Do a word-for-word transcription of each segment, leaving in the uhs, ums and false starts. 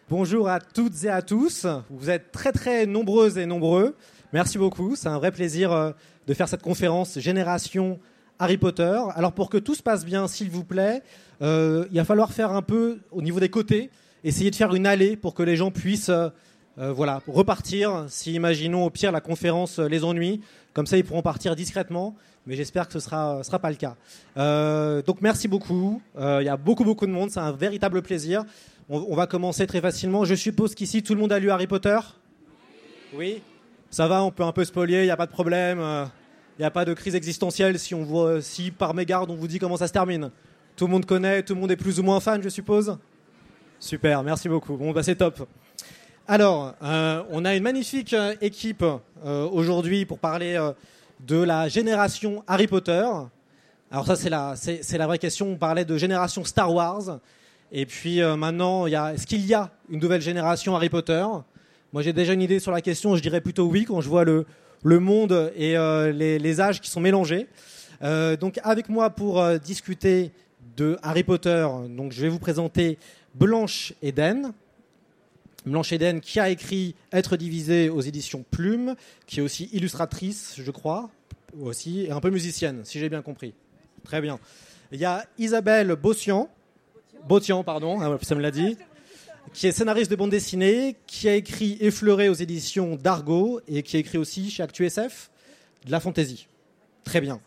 Bonjour à toutes et à tous. Vous êtes très très nombreuses et nombreux. Merci beaucoup. C'est un vrai plaisir euh, de faire cette conférence Génération Harry Potter. Alors pour que tout se passe bien, s'il vous plaît, euh, il va falloir faire un peu au niveau des côtés, essayer de faire une allée pour que les gens puissent euh, euh, voilà, repartir. Si, imaginons, au pire, la conférence euh, les ennuie, comme ça ils pourront partir discrètement. Mais j'espère que ce ne sera, sera pas le cas. Euh, donc merci beaucoup. Euh, il y a beaucoup beaucoup de monde. C'est un véritable plaisir. On, on va commencer très facilement. Je suppose qu'ici tout le monde a lu Harry Potter ? Oui. Ça va, on peut un peu spolier. Il n'y a pas de problème. Euh, il n'y a pas de crise existentielle si on voit, si par mégarde on vous dit comment ça se termine. Tout le monde connaît. Tout le monde est plus ou moins fan, je suppose. Super. Merci beaucoup. Bon, bah c'est top. Alors, euh, on a une magnifique euh, équipe euh, aujourd'hui pour parler. Euh, de la génération Harry Potter. Alors ça, c'est la, c'est, c'est la vraie question. On parlait de génération Star Wars. Et puis euh, maintenant, il y a, est-ce qu'il y a une nouvelle génération Harry Potter ? Moi, j'ai déjà une idée sur la question. Je dirais plutôt oui quand je vois le, le monde et euh, les, les âges qui sont mélangés. Euh, donc avec moi pour euh, discuter de Harry Potter, donc, je vais vous présenter Blanche Eden. Blanche Eden qui a écrit Être divisé aux éditions Plume, qui est aussi illustratrice, je crois, aussi, et un peu musicienne, si j'ai bien compris. Très bien. Il y a Isabelle Botian, Botian, pardon, ça me l'a dit, qui est scénariste de bande dessinée, qui a écrit Effleuré aux éditions d'Argo, et qui a écrit aussi chez Actu S F de la fantaisie. Très bien.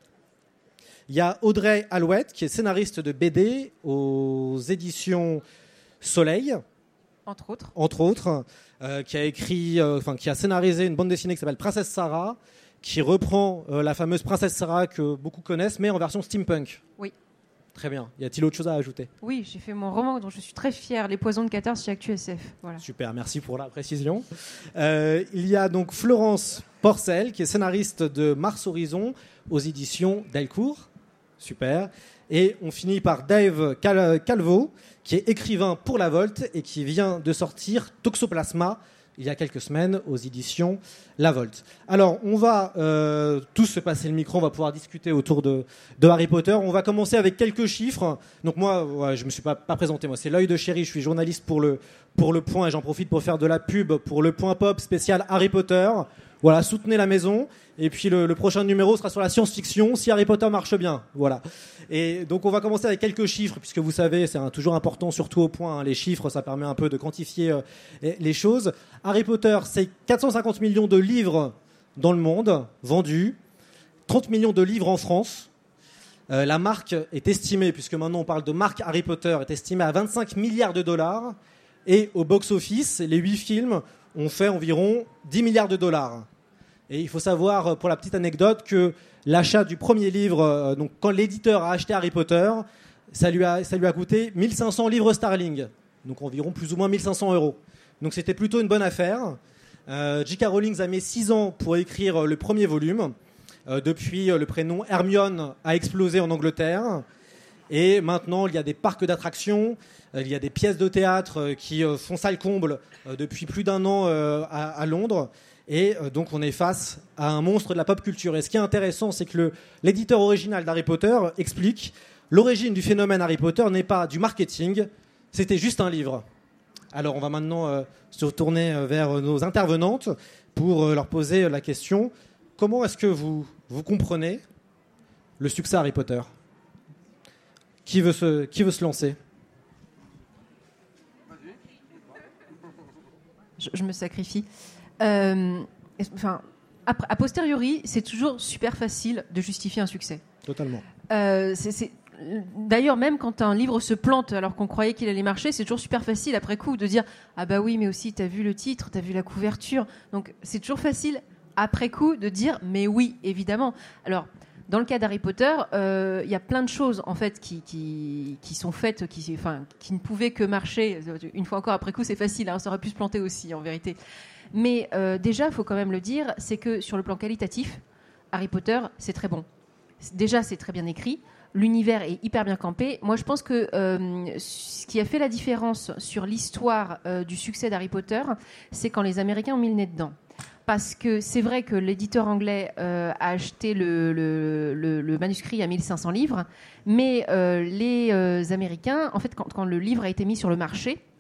Il y a Audrey Alouette, qui est scénariste de B D aux éditions Soleil, Entre autres. Entre autres, euh, qui a écrit, euh, enfin, qui a scénarisé une bande dessinée qui s'appelle Princesse Sarah, qui reprend euh, la fameuse Princesse Sarah que beaucoup connaissent, mais en version steampunk. Oui. Très bien. Y a-t-il autre chose à ajouter ? Oui, j'ai fait mon roman dont je suis très fière, Les Poisons de Cathare chez Actu S F. Voilà. Super, merci pour la précision. Euh, il y a donc Florence Porcel, qui est scénariste de Mars Horizon aux éditions Delcourt. Super. Et on finit par Dave Cal- Calvo, qui est écrivain pour La Volte et qui vient de sortir Toxoplasma il y a quelques semaines aux éditions La Volte. Alors, on va euh, tous se passer le micro, on va pouvoir discuter autour de, de Harry Potter. On va commencer avec quelques chiffres. Donc moi, ouais, je ne me suis pas, pas présenté, moi c'est L'Œil de Chéri, je suis journaliste pour le, pour le Point et j'en profite pour faire de la pub pour le Point Pop spécial Harry Potter. Voilà, soutenez la maison. Et puis le, le prochain numéro sera sur la science-fiction, si Harry Potter marche bien. Voilà. Et donc on va commencer avec quelques chiffres, puisque vous savez, c'est un, toujours important, surtout au Point. Hein, les chiffres, ça permet un peu de quantifier euh, les, les choses. Harry Potter, c'est quatre cent cinquante millions de livres dans le monde vendus, trente millions de livres en France. Euh, la marque est estimée, puisque maintenant on parle de marque Harry Potter, est estimée à vingt-cinq milliards de dollars. Et au box-office, les huit films ont fait environ dix milliards de dollars. Et il faut savoir, pour la petite anecdote, que l'achat du premier livre, donc quand l'éditeur a acheté Harry Potter, ça lui a, ça lui a coûté mille cinq cents livres sterling, donc environ plus ou moins mille cinq cents euros. Donc c'était plutôt une bonne affaire. Euh, J K Rowling a mis six ans pour écrire le premier volume. Euh, depuis, le prénom Hermione a explosé en Angleterre. Et maintenant, il y a des parcs d'attractions, il y a des pièces de théâtre qui font salle comble depuis plus d'un an à, à Londres. Et donc, on est face à un monstre de la pop culture. Et ce qui est intéressant, c'est que le, l'éditeur original d'Harry Potter explique l'origine du phénomène Harry Potter n'est pas du marketing, c'était juste un livre. Alors, on va maintenant euh, se retourner vers nos intervenantes pour euh, leur poser la question. Comment est-ce que vous, vous comprenez le succès Harry Potter ? Qui veut se, qui veut se lancer ? Je, je me sacrifie. Euh, enfin, a, a posteriori, c'est toujours super facile de justifier un succès. Totalement. Euh, c'est, c'est, d'ailleurs, même quand un livre se plante alors qu'on croyait qu'il allait marcher, c'est toujours super facile après coup de dire « Ah bah oui, mais aussi, t'as vu le titre, t'as vu la couverture. » Donc, c'est toujours facile après coup de dire « Mais oui, évidemment. » Alors, dans le cas d'Harry Potter, il euh, y a plein de choses en fait qui, qui, qui sont faites, qui, enfin, qui ne pouvaient que marcher. Une fois encore, après coup, c'est facile, hein, ça aurait pu se planter aussi, en vérité. Mais euh, déjà, il faut quand même le dire, c'est que sur le plan qualitatif, Harry Potter, c'est très bon. Déjà, c'est très bien écrit. L'univers est hyper bien campé. Moi, je pense que euh, ce qui a fait la différence sur l'histoire euh, du succès d'Harry Potter, c'est quand les Américains ont mis le nez dedans. Parce que c'est vrai que l'éditeur anglais euh, a acheté le, le, le, le manuscrit à mille cinq cents livres, mais euh, les euh, Américains, en fait, quand, quand le livre a été mis sur le marché,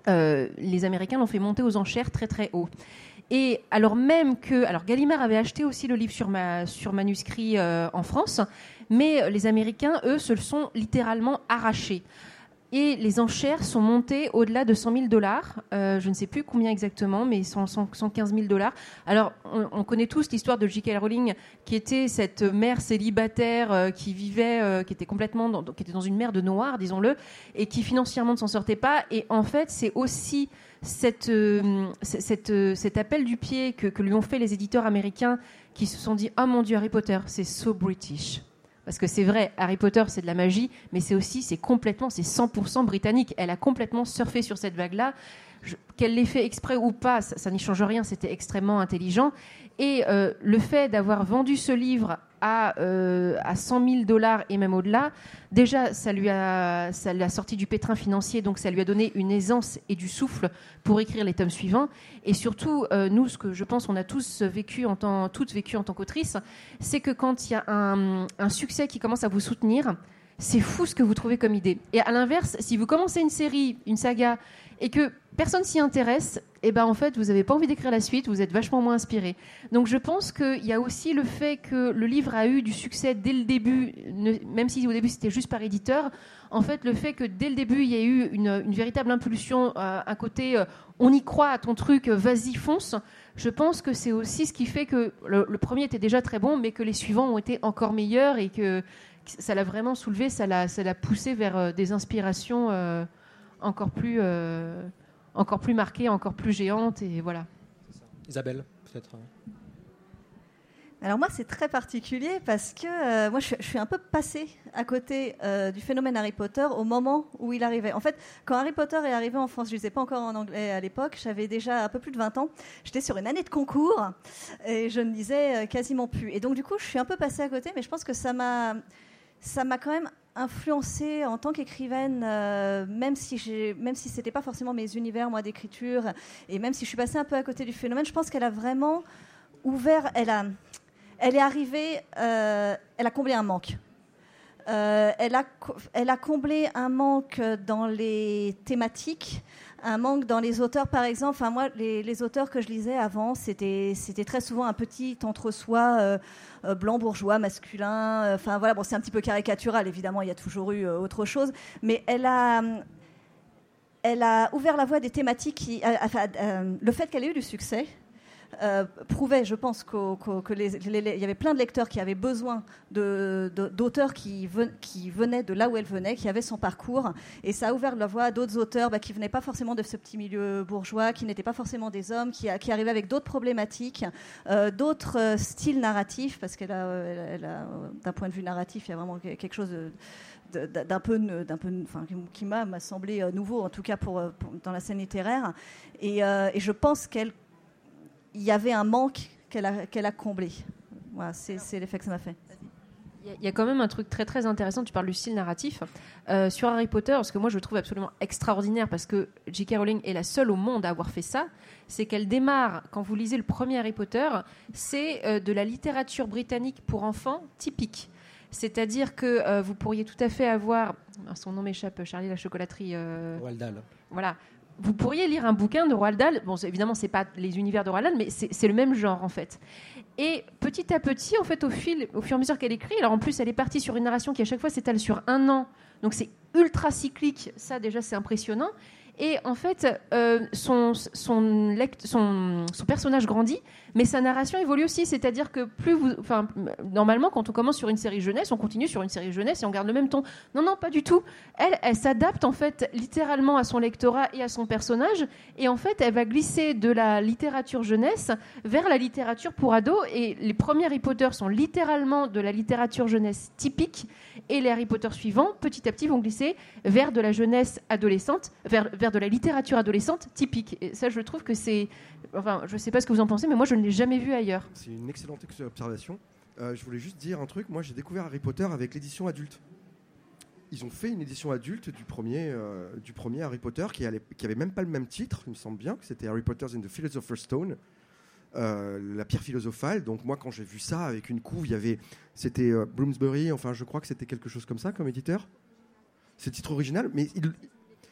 euh, les Américains l'ont fait monter aux enchères très très haut. Et alors même que... Alors Gallimard avait acheté aussi le livre sur, ma, sur manuscrit euh, en France, mais les Américains, eux, se le sont littéralement arrachés. Et les enchères sont montées au-delà de cent mille dollars. Euh, je ne sais plus combien exactement, mais cent, cent, cent quinze mille dollars. Alors, on, on connaît tous l'histoire de J K Rowling, qui était cette mère célibataire euh, qui vivait, euh, qui était complètement, dans, qui était dans une mer de noir, disons-le, et qui financièrement ne s'en sortait pas. Et en fait, c'est aussi cette, euh, cette, euh, cet appel du pied que, que lui ont fait les éditeurs américains, qui se sont dit « Oh mon Dieu, Harry Potter, c'est so British ». Parce que c'est vrai, Harry Potter, c'est de la magie, mais c'est aussi, c'est complètement, c'est cent pour cent britannique. Elle a complètement surfé sur cette vague-là. Je, qu'elle l'ait fait exprès ou pas, ça, ça n'y change rien, c'était extrêmement intelligent. Et euh, le fait d'avoir vendu ce livre à, euh, à cent mille dollars et même au-delà, déjà, ça lui a, ça l'a sorti du pétrin financier, donc ça lui a donné une aisance et du souffle pour écrire les tomes suivants. Et surtout, euh, nous, ce que je pense qu'on a tous vécu en tant, toutes vécu en tant qu'autrices, c'est que quand il y a un, un succès qui commence à vous soutenir, c'est fou ce que vous trouvez comme idée. Et à l'inverse, si vous commencez une série, une saga, et que personne s'y intéresse, eh ben en fait, vous n'avez pas envie d'écrire la suite, vous êtes vachement moins inspiré. Donc je pense qu'il y a aussi le fait que le livre a eu du succès dès le début, ne, même si au début c'était juste par éditeur, en fait le fait que dès le début il y a eu une, une véritable impulsion, euh, un côté euh, on y croit à ton truc, vas-y fonce, je pense que c'est aussi ce qui fait que le, le premier était déjà très bon, mais que les suivants ont été encore meilleurs et que ça l'a vraiment soulevé, ça l'a, ça l'a poussé vers euh, des inspirations euh, encore plus... Euh, encore plus marquée, encore plus géante, et voilà. Isabelle, peut-être. Alors moi, c'est très particulier parce que euh, moi, je, je suis un peu passée à côté euh, du phénomène Harry Potter au moment où il arrivait. En fait, quand Harry Potter est arrivé en France, je ne lisais pas encore en anglais à l'époque, j'avais déjà un peu plus de vingt ans, j'étais sur une année de concours et je ne lisais quasiment plus. Et donc, du coup, je suis un peu passée à côté, mais je pense que ça m'a, ça m'a quand même influencée en tant qu'écrivaine, euh, même si j'ai, même si c'était pas forcément mes univers moi d'écriture, et même si je suis passée un peu à côté du phénomène, je pense qu'elle a vraiment ouvert, elle a, elle est arrivée, euh, elle a comblé un manque. Euh, elle a, elle a comblé un manque dans les thématiques, un manque dans les auteurs, par exemple. Enfin, moi, les, les auteurs que je lisais avant, c'était, c'était très souvent un petit entre-soi euh, euh, blanc bourgeois, masculin. Euh, enfin, voilà, bon, c'est un petit peu caricatural, évidemment, il y a toujours eu euh, autre chose. Mais elle a, elle a ouvert la voie des thématiques qui... Euh, enfin, euh, le fait qu'elle ait eu du succès Euh, prouvait, je pense, qu'au, qu'au, que les, les, les, il y avait plein de lecteurs qui avaient besoin de, de, d'auteurs qui, ven, qui venaient de là où elle venait, qui avaient son parcours, et ça a ouvert la voie à d'autres auteurs bah, qui venaient pas forcément de ce petit milieu bourgeois, qui n'étaient pas forcément des hommes, qui, qui arrivaient avec d'autres problématiques, euh, d'autres euh, styles narratifs, parce qu'elle a, elle a, elle a, d'un point de vue narratif, il y a vraiment quelque chose de, d'un peu, d'un peu, enfin, qui m'a, m'a semblé nouveau, en tout cas pour, pour dans la scène littéraire, et, euh, et je pense qu'elle il y avait un manque qu'elle a, qu'elle a comblé. Voilà, c'est, c'est l'effet que ça m'a fait. Il y a quand même un truc très très intéressant, tu parles du style narratif, euh, sur Harry Potter, ce que moi je trouve absolument extraordinaire, parce que J K Rowling est la seule au monde à avoir fait ça, c'est qu'elle démarre, quand vous lisez le premier Harry Potter, c'est euh, de la littérature britannique pour enfants typique. C'est-à-dire que euh, vous pourriez tout à fait avoir, son nom m'échappe, Charlie la chocolaterie... Euh, Roald Dahl. Voilà. Vous pourriez lire un bouquin de Roald Dahl. Bon, c'est, évidemment, c'est pas les univers de Roald Dahl, mais c'est, c'est le même genre en fait. Et petit à petit, en fait, au fil, au fur et à mesure qu'elle écrit, alors en plus, elle est partie sur une narration qui à chaque fois s'étale sur un an, donc c'est ultra cyclique. Ça, déjà, c'est impressionnant. Et en fait, euh, son, son, son, son personnage grandit, mais sa narration évolue aussi. C'est-à-dire que plus vous, enfin, normalement, quand on commence sur une série jeunesse, on continue sur une série jeunesse et on garde le même ton. Non, non, pas du tout. Elle, elle s'adapte en fait littéralement à son lectorat et à son personnage. Et en fait, elle va glisser de la littérature jeunesse vers la littérature pour ados. Et les premiers Harry Potter sont littéralement de la littérature jeunesse typique. Et les Harry Potter suivants, petit à petit, vont glisser vers de la jeunesse adolescente, vers, vers de la littérature adolescente typique. Et ça, je trouve que c'est... Enfin, je ne sais pas ce que vous en pensez, mais moi, je ne l'ai jamais vu ailleurs. C'est une excellente observation. Euh, je voulais juste dire un truc. Moi, j'ai découvert Harry Potter avec l'édition adulte. Ils ont fait une édition adulte du premier, euh, du premier Harry Potter qui allait, qui avait même pas le même titre, il me semble bien, que c'était Harry Potter and the Philosopher's Stone, euh, la pierre philosophale. Donc moi, quand j'ai vu ça avec une couve, il y avait, c'était euh, Bloomsbury, enfin je crois que c'était quelque chose comme ça comme éditeur. C'est le titre original, mais il,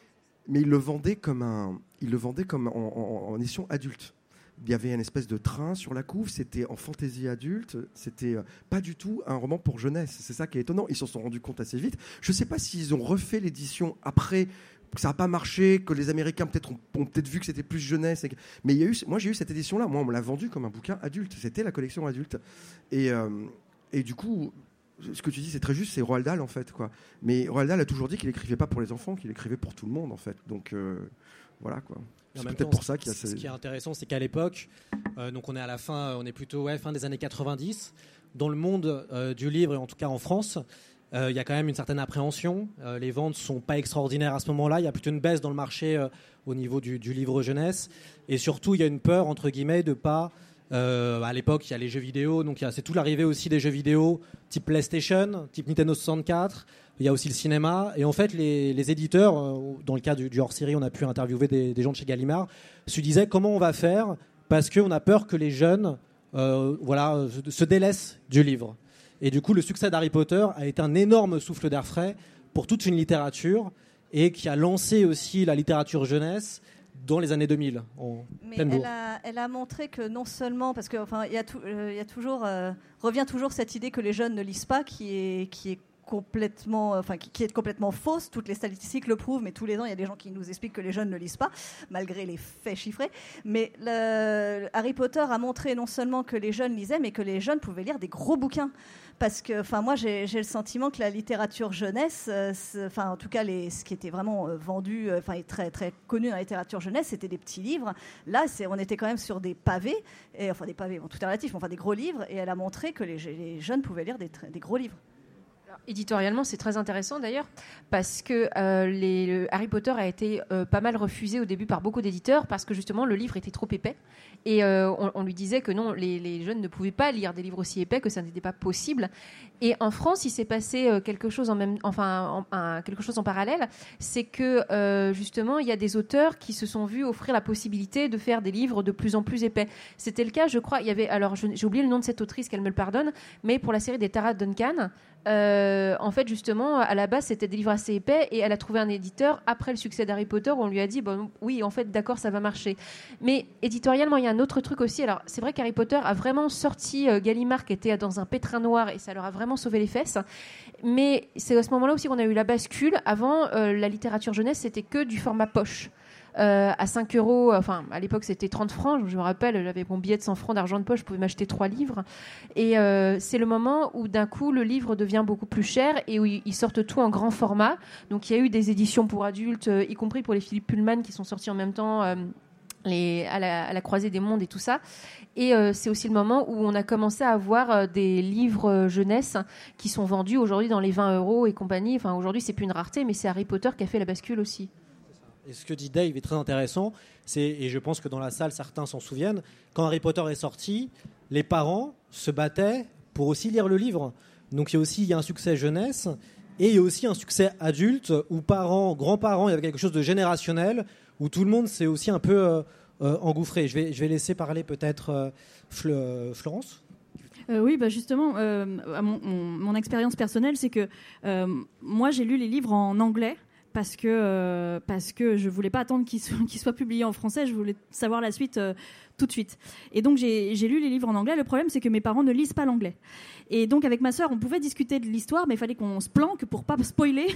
mais il le vendait comme un, il le vendait comme en, en, en édition adulte. Il y avait une espèce de train sur la couve, c'était en fantaisie adulte, c'était euh, pas du tout un roman pour jeunesse. C'est ça qui est étonnant. Ils s'en sont rendus compte assez vite. Je sais pas s'ils ont refait l'édition après, que ça n'a pas marché, que les Américains peut-être ont, ont peut-être vu que c'était plus jeunesse. Et que... Mais il y a eu, moi j'ai eu cette édition-là. Moi on me l'a vendu comme un bouquin adulte. C'était la collection adulte. Et, euh, et du coup, ce que tu dis c'est très juste. C'est Roald Dahl en fait, quoi. Mais Roald Dahl a toujours dit qu'il écrivait pas pour les enfants, qu'il écrivait pour tout le monde en fait. Donc euh, voilà quoi. C'est peut-être temps, pour ça qu'il y a ce qui est intéressant, c'est qu'à l'époque, euh, donc on est à la fin, on est plutôt ouais, fin des années quatre-vingt-dix, dans le monde euh, du livre, et en tout cas en France, il euh, y a quand même une certaine appréhension. Euh, les ventes sont pas extraordinaires à ce moment-là. Il y a plutôt une baisse dans le marché euh, au niveau du, du livre jeunesse, et surtout il y a une peur entre guillemets de pas. Euh, à l'époque, il y a les jeux vidéo, donc y a, c'est tout l'arrivée aussi des jeux vidéo type PlayStation, type Nintendo soixante-quatre. Il y a aussi le cinéma. Et en fait, les, les éditeurs, euh, dans le cas du, du hors-série, on a pu interviewer des, des gens de chez Gallimard, se disaient comment on va faire parce qu'on a peur que les jeunes euh, voilà, se, se délaissent du livre. Et du coup, le succès d'Harry Potter a été un énorme souffle d'air frais pour toute une littérature et qui a lancé aussi la littérature jeunesse dans les années deux mille. En Mais pleine elle bourre. a, elle a montré que non seulement, parce que enfin, il y a, tout, euh, y a toujours, euh, revient toujours cette idée que les jeunes ne lisent pas, qui est, qui est complètement, enfin, qui, qui est complètement fausse. Toutes les statistiques le prouvent, mais tous les ans, il y a des gens qui nous expliquent que les jeunes ne lisent pas, malgré les faits chiffrés. Mais le, Harry Potter a montré non seulement que les jeunes lisaient, mais que les jeunes pouvaient lire des gros bouquins. Parce que, enfin, moi, j'ai, j'ai le sentiment que la littérature jeunesse, enfin, euh, en tout cas, les, ce qui était vraiment euh, vendu, enfin, euh, très, très connu dans la littérature jeunesse, c'était des petits livres. Là, c'est, on était quand même sur des pavés, et, enfin, des pavés, bon, tout est relatif, mais enfin, des gros livres, et elle a montré que les, les jeunes pouvaient lire des, des gros livres. Alors, éditorialement, c'est très intéressant d'ailleurs, parce que euh, les, le Harry Potter a été euh, pas mal refusé au début par beaucoup d'éditeurs, parce que justement le livre était trop épais, et euh, on, on lui disait que non, les, les jeunes ne pouvaient pas lire des livres aussi épais, que ça n'était pas possible. Et en France, il s'est passé euh, quelque chose en même, enfin, en, un, quelque chose en parallèle, c'est que euh, justement, il y a des auteurs qui se sont vus offrir la possibilité de faire des livres de plus en plus épais. C'était le cas, je crois. Il y avait, alors, je, j'ai oublié le nom de cette autrice, qu'elle me le pardonne, mais pour la série des Tara Duncan. Euh, en fait, justement, à la base, c'était des livres assez épais, et elle a trouvé un éditeur après le succès d'Harry Potter où on lui a dit bon, oui, en fait, d'accord, ça va marcher. Mais éditorialement, il y a un autre truc aussi. Alors, c'est vrai qu'Harry Potter a vraiment sorti euh, Gallimard, qui était dans un pétrin noir, et ça leur a vraiment sauvé les fesses. Mais c'est à ce moment-là aussi qu'on a eu la bascule. Avant, euh, la littérature jeunesse, c'était que du format poche. Euh, à cinq euros, enfin à l'époque c'était trente francs, je me rappelle, j'avais mon billet de cent francs d'argent de poche, je pouvais m'acheter trois livres. Et euh, c'est le moment où d'un coup le livre devient beaucoup plus cher et où ils sortent tout en grand format. Donc il y a eu des éditions pour adultes, y compris pour les Philippe Pullman qui sont sortis en même temps. Euh, Les, à, la, à la croisée des mondes et tout ça. Et euh, c'est aussi le moment où on a commencé à avoir euh, des livres euh, jeunesse qui sont vendus aujourd'hui dans les vingt euros et compagnie. Enfin, aujourd'hui, c'est plus une rareté, mais c'est Harry Potter qui a fait la bascule aussi. Et ce que dit Dave est très intéressant, c'est, et je pense que dans la salle, certains s'en souviennent, quand Harry Potter est sorti, les parents se battaient pour aussi lire le livre. Donc il y a aussi il y a un succès jeunesse, et il y a aussi un succès adulte, où parents, grands-parents, il y avait quelque chose de générationnel, où tout le monde s'est aussi un peu euh, euh, engouffré. Je vais, je vais laisser parler peut-être euh, Fle- Florence. Euh, oui, bah justement, euh, mon, mon, mon expérience personnelle, c'est que euh, moi, j'ai lu les livres en anglais parce que, euh, parce que je ne voulais pas attendre qu'ils soient, qu'ils soient publiés en français, je voulais savoir la suite euh, tout de suite. Et donc, j'ai, j'ai lu les livres en anglais. Le problème, c'est que mes parents ne lisent pas l'anglais. Et donc, avec ma sœur, on pouvait discuter de l'histoire, mais il fallait qu'on se planque pour pas spoiler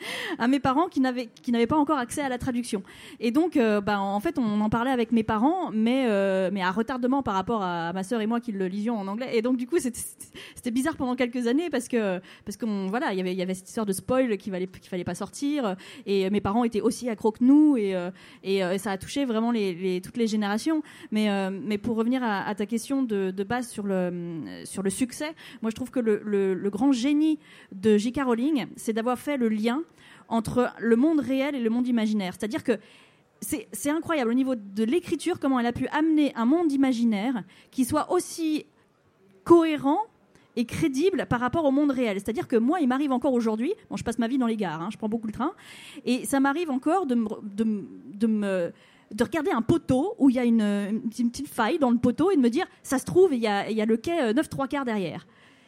à mes parents qui n'avaient, qui n'avaient pas encore accès à la traduction. Et donc, euh, bah, en fait, on en parlait avec mes parents, mais, euh, mais à retardement par rapport à ma sœur et moi qui le lisions en anglais. Et donc, du coup, c'était, c'était bizarre pendant quelques années parce que, parce qu'on, voilà, il y avait, il y avait cette histoire de spoil qu'il fallait, qu'il fallait pas sortir. Et mes parents étaient aussi accros que nous, et, euh, et, et ça a touché vraiment les, les, toutes les générations. Mais, euh, mais pour revenir à, à ta question de, de base sur le, sur le succès, moi je trouve que le, le, le grand génie de J K Rowling, c'est d'avoir fait le lien entre le monde réel et le monde imaginaire. C'est-à-dire que c'est, c'est incroyable au niveau de l'écriture, comment elle a pu amener un monde imaginaire qui soit aussi cohérent et crédible par rapport au monde réel. C'est-à-dire que moi, il m'arrive encore aujourd'hui, bon, je passe ma vie dans les gares, hein, je prends beaucoup le train, et ça m'arrive encore de me... De, de me de regarder un poteau où il y a une, une petite faille dans le poteau et de me dire, ça se trouve, il y a, il y a le quai neuf trois quarts derrière.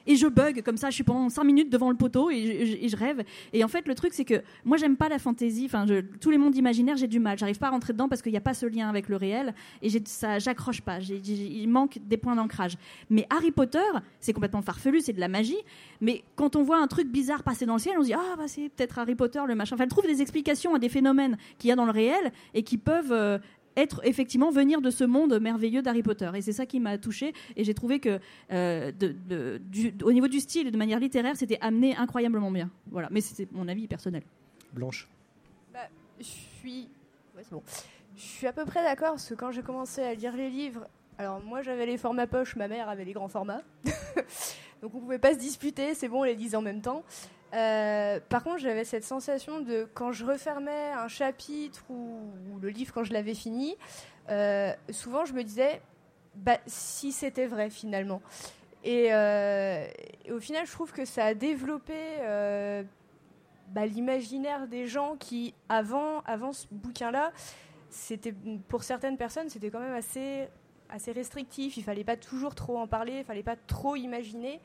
et je bug comme ça, je suis pendant cinq minutes devant le poteau et je, et je rêve. Et en fait, le truc, c'est que moi, j'aime pas la fantasy. Enfin, je, tous les mondes imaginaires, j'ai du mal. J'arrive pas à rentrer dedans parce qu'il n'y a pas ce lien avec le réel et j'ai, ça, j'accroche pas. J'ai, j'ai, il manque des points d'ancrage. Mais Harry Potter, c'est complètement farfelu, c'est de la magie. Mais quand on voit un truc bizarre passer dans le ciel, on se dit ah bah c'est peut-être Harry Potter le machin. Enfin, elle trouve des explications à des phénomènes qu'il y a dans le réel et qui peuvent euh, être effectivement venir de ce monde merveilleux d'Harry Potter. Et c'est ça qui m'a touchée. Et j'ai trouvé que euh, de, de, du, au niveau du style et de manière littéraire, c'était amené incroyablement bien. Voilà. Mais c'était mon avis personnel. Blanche. Bah, je suis, ouais, c'est bon. Je suis à peu près d'accord parce que quand j'ai commencé à lire les livres, alors moi j'avais les formats poche, ma mère avait les grands formats, donc on pouvait pas se disputer. C'est bon, on les lisait en même temps. Euh, par contre, j'avais cette sensation de quand je refermais un chapitre ou, ou le livre quand je l'avais fini, euh, souvent je me disais bah, si c'était vrai finalement. Et, euh, et au final, je trouve que ça a développé euh, bah, l'imaginaire des gens qui, avant, avant ce bouquin-là, c'était, pour certaines personnes, c'était quand même assez, assez restrictif. Il fallait pas toujours trop en parler, il fallait pas trop imaginer.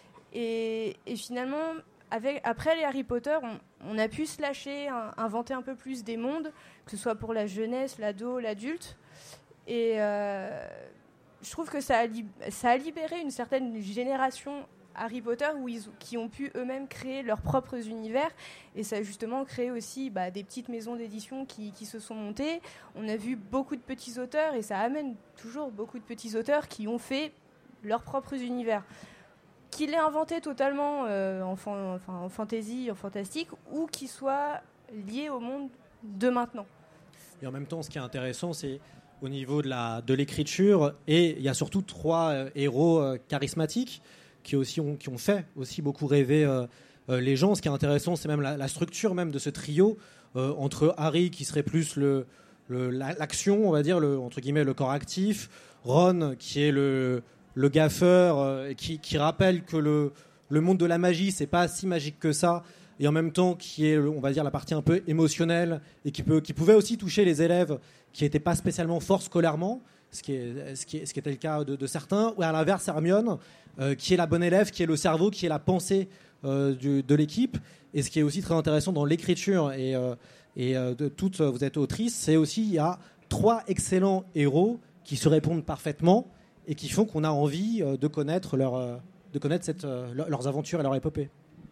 Et, et finalement, avec, après les Harry Potter, on, on a pu se lâcher, un, inventer un peu plus des mondes, que ce soit pour la jeunesse, l'ado, l'adulte. Et euh, je trouve que ça a, li- ça a libéré une certaine génération Harry Potter où ils, qui ont pu eux-mêmes créer leurs propres univers. Et ça a justement créé aussi bah, des petites maisons d'édition qui, qui se sont montées. On a vu beaucoup de petits auteurs, et ça amène toujours beaucoup de petits auteurs qui ont fait leurs propres univers. Qu'ils l'aient inventé totalement euh, en, fan, enfin, en fantasy, en fantastique, ou qu'ils soient liés au monde de maintenant. Et en même temps, ce qui est intéressant, c'est au niveau de, la, de l'écriture, et il y a surtout trois euh, héros euh, charismatiques qui, aussi ont, qui ont fait aussi beaucoup rêver euh, euh, les gens. Ce qui est intéressant, c'est même la, la structure même de ce trio, euh, entre Harry, qui serait plus le, le, la, l'action, on va dire, le, entre guillemets, le corps actif, Ron, qui est le... le gaffeur, euh, qui, qui rappelle que le, le monde de la magie, c'est pas si magique que ça, et en même temps qui est, on va dire, la partie un peu émotionnelle, et qui, peut, qui pouvait aussi toucher les élèves qui n'étaient pas spécialement forts scolairement, ce qui, est, ce, qui est, ce qui était le cas de, de certains, ou à l'inverse Hermione, euh, qui est la bonne élève, qui est le cerveau, qui est la pensée euh, du, de l'équipe, et ce qui est aussi très intéressant dans l'écriture, et, euh, et euh, de toutes, vous êtes autrice, c'est aussi, il y a trois excellents héros qui se répondent parfaitement, et qui font qu'on a envie de connaître, leur, de connaître cette, leurs aventures et leur épopée.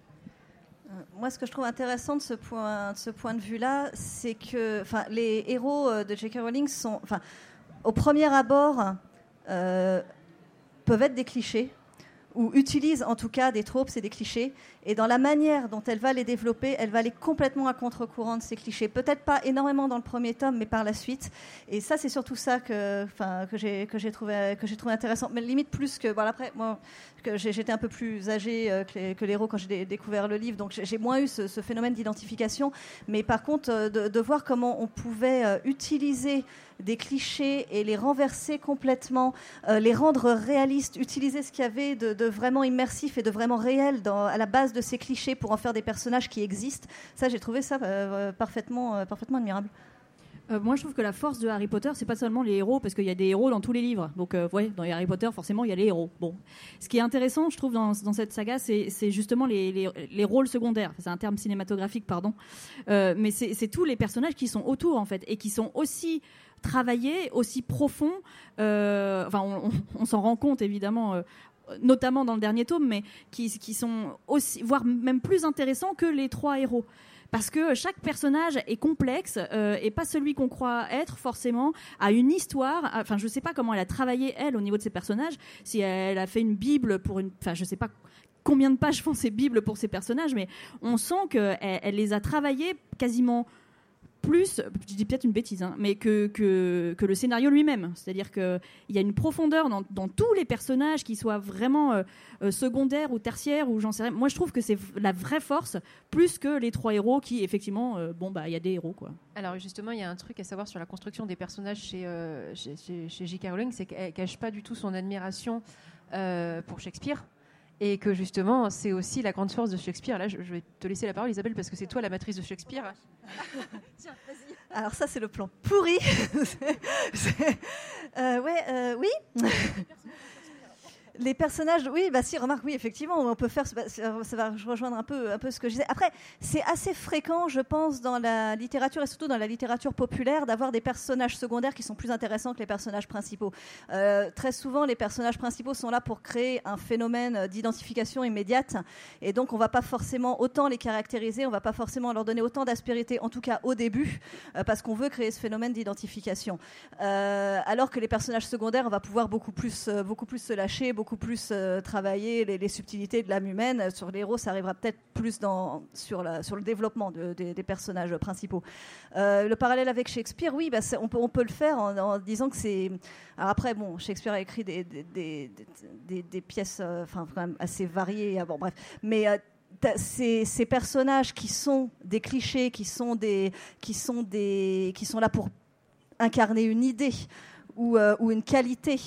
Moi, ce que je trouve intéressant de ce point de, ce point de vue-là, c'est que les héros de J K. Rowling sont, au premier abord, euh, peuvent être des clichés, ou utilisent en tout cas des tropes et des clichés, et dans la manière dont elle va les développer, elle va aller complètement à contre-courant de ces clichés. Peut-être pas énormément dans le premier tome, mais par la suite. Et ça, c'est surtout ça que, enfin, que j'ai que j'ai trouvé que j'ai trouvé intéressant. Mais limite plus que, bon, après, moi, que j'étais un peu plus âgée euh, que, les, que les héros quand j'ai découvert le livre, donc j'ai moins eu ce, ce phénomène d'identification. Mais par contre, euh, de, de voir comment on pouvait euh, utiliser des clichés et les renverser complètement, euh, les rendre réalistes, utiliser ce qu'il y avait de, de vraiment immersif et de vraiment réel dans, à la base de ces clichés pour en faire des personnages qui existent. Ça, j'ai trouvé ça euh, parfaitement, euh, parfaitement admirable. Euh, moi, je trouve que la force de Harry Potter, c'est pas seulement les héros, parce qu'il y a des héros dans tous les livres. Donc, euh, ouais, dans Harry Potter, forcément, il y a les héros. Bon, ce qui est intéressant, je trouve, dans, dans cette saga, c'est, c'est justement les, les, les rôles secondaires. C'est un terme cinématographique, pardon, euh, mais c'est, c'est tous les personnages qui sont autour, en fait, et qui sont aussi travaillés, aussi profonds. Euh, enfin, on, on, on s'en rend compte évidemment. Euh, notamment dans le dernier tome, mais qui, qui sont aussi, voire même plus intéressants que les trois héros. Parce que chaque personnage est complexe euh, et pas celui qu'on croit être forcément, a une histoire. Enfin, je sais pas comment elle a travaillé, elle, au niveau de ses personnages, si elle a fait une bible pour une... Enfin, je sais pas combien de pages font ces bibles pour ces personnages, mais on sent qu'elle elle les a travaillés quasiment plus, je dis peut-être une bêtise, hein, mais que, que, que le scénario lui-même. C'est-à-dire qu'il y a une profondeur dans, dans tous les personnages, qui soient vraiment euh, euh, secondaires ou tertiaires, ou j'en sais rien. Moi, je trouve que c'est la vraie force, plus que les trois héros qui, effectivement, euh, bon, bah, il y a des héros, quoi. Alors, justement, il y a un truc à savoir sur la construction des personnages chez, euh, chez, chez, chez J K. Rowling, c'est qu'elle ne cache pas du tout son admiration euh, pour Shakespeare. Et que justement, c'est aussi la grande force de Shakespeare. Là, je, je vais te laisser la parole, Isabelle, parce que c'est toi la matrice de Shakespeare. Tiens, vas-y. Alors ça, c'est le plan pourri. c'est, c'est, euh, ouais, euh, oui. Les personnages, oui, bah si, remarque, oui, effectivement, on peut faire, ça va rejoindre un peu, un peu ce que je disais. Après, c'est assez fréquent, je pense, dans la littérature et surtout dans la littérature populaire, d'avoir des personnages secondaires qui sont plus intéressants que les personnages principaux. Euh, très souvent, les personnages principaux sont là pour créer un phénomène d'identification immédiate, et donc on ne va pas forcément autant les caractériser, on ne va pas forcément leur donner autant d'aspérité, en tout cas au début, euh, parce qu'on veut créer ce phénomène d'identification. Euh, alors que les personnages secondaires, on va pouvoir beaucoup plus, euh, beaucoup plus se lâcher, beaucoup plus euh, travailler les, les subtilités de l'âme humaine. Sur les héros, ça arrivera peut-être plus dans, sur, la, sur le développement de, de, des personnages principaux. Euh, le parallèle avec Shakespeare, oui, bah, on, peut, on peut le faire en, en disant que c'est... Alors après, bon, Shakespeare a écrit des, des, des, des, des pièces euh, enfin, quand même assez variées. Bon, bref. Mais... Euh, Ces, ces personnages qui sont des clichés, qui sont, des, qui sont, des, qui sont là pour incarner une idée ou, euh, ou une qualité.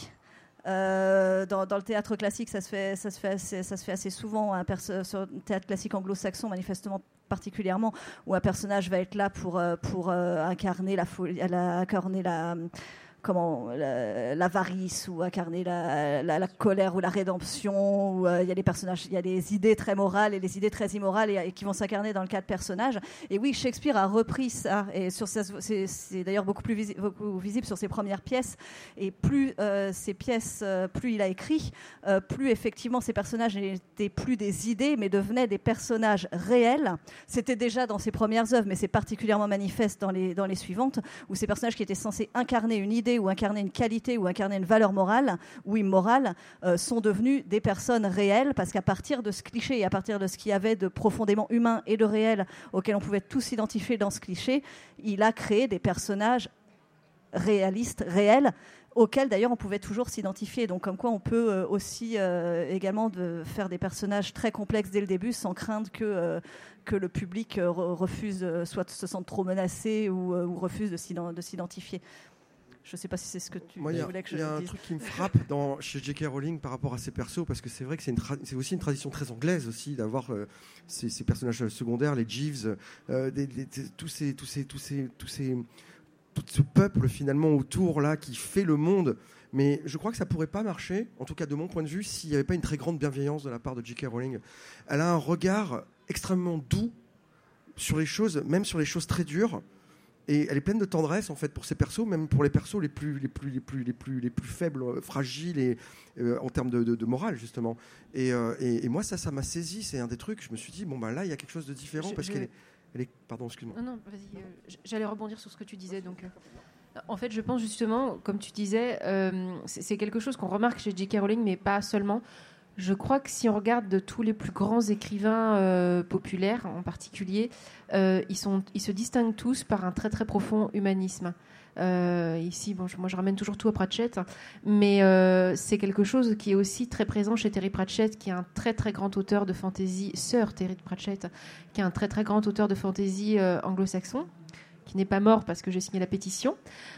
Euh, dans, dans le théâtre classique, ça se fait, ça se fait, assez, ça se fait assez souvent. Un perso- sur le théâtre classique anglo-saxon, manifestement particulièrement, où un personnage va être là pour, pour euh, incarner la folie, la, incarner la comment la, l'avarice ou incarner la, la, la colère ou la rédemption. Il euh, y a des personnages, il y a des idées très morales et des idées très immorales et, et qui vont s'incarner dans le cas de personnages. Et oui, Shakespeare a repris ça et sur sa, c'est, c'est d'ailleurs beaucoup plus visi- beaucoup visible sur ses premières pièces. Et plus euh, ces pièces, euh, plus il a écrit, euh, plus effectivement ces personnages n'étaient plus des idées, mais devenaient des personnages réels. C'était déjà dans ses premières œuvres, mais c'est particulièrement manifeste dans les dans les suivantes, où ces personnages qui étaient censés incarner une idée ou incarner une qualité ou incarner une valeur morale ou immorale euh, sont devenus des personnes réelles, parce qu'à partir de ce cliché et à partir de ce qu'il y avait de profondément humain et de réel auquel on pouvait tous s'identifier dans ce cliché, il a créé des personnages réalistes, réels, auxquels d'ailleurs on pouvait toujours s'identifier. Donc comme quoi on peut euh, aussi euh, également de faire des personnages très complexes dès le début sans craindre que, euh, que le public euh, refuse, euh, soit se sente trop menacé ou, euh, ou refuse de, s'ident- de s'identifier. Je ne sais pas si c'est ce que tu Moi, y a, voulais que je dise. Il y a un dise. truc qui me frappe dans, chez J K. Rowling par rapport à ses persos, parce que c'est vrai que c'est, une tra- c'est aussi une tradition très anglaise aussi d'avoir euh, ces, ces personnages secondaires, les Jeeves, euh, des, des, des, tous ces, tous ces, tous ces, tous ces, tout ce peuple finalement autour là qui fait le monde. Mais je crois que ça pourrait pas marcher, en tout cas de mon point de vue, s'il n'y avait pas une très grande bienveillance de la part de J K. Rowling. Elle a un regard extrêmement doux sur les choses, même sur les choses très dures. Et elle est pleine de tendresse en fait pour ses persos, même pour les persos les plus les plus les plus les plus les plus faibles, euh, fragiles et euh, en termes de, de, de morale justement. Et, euh, et, et moi ça ça m'a saisi, c'est un des trucs. Je me suis dit bon ben là il y a quelque chose de différent je, parce je... qu'elle est, elle est pardon excuse-moi. Non non vas-y, euh, j'allais rebondir sur ce que tu disais donc. Euh, en fait je pense justement comme tu disais euh, c'est, c'est quelque chose qu'on remarque chez J K. Rowling mais pas seulement. Je crois que si on regarde de tous les plus grands écrivains euh, populaires en particulier, euh, ils, sont, ils se distinguent tous par un très très profond humanisme. Euh, ici, bon, je, moi je ramène toujours tout à Pratchett, mais euh, c'est quelque chose qui est aussi très présent chez Terry Pratchett, qui est un très très grand auteur de fantasy, Sir Terry Pratchett, qui est un très très grand auteur de fantasy euh, anglo-saxon, qui n'est pas mort parce que j'ai signé la pétition.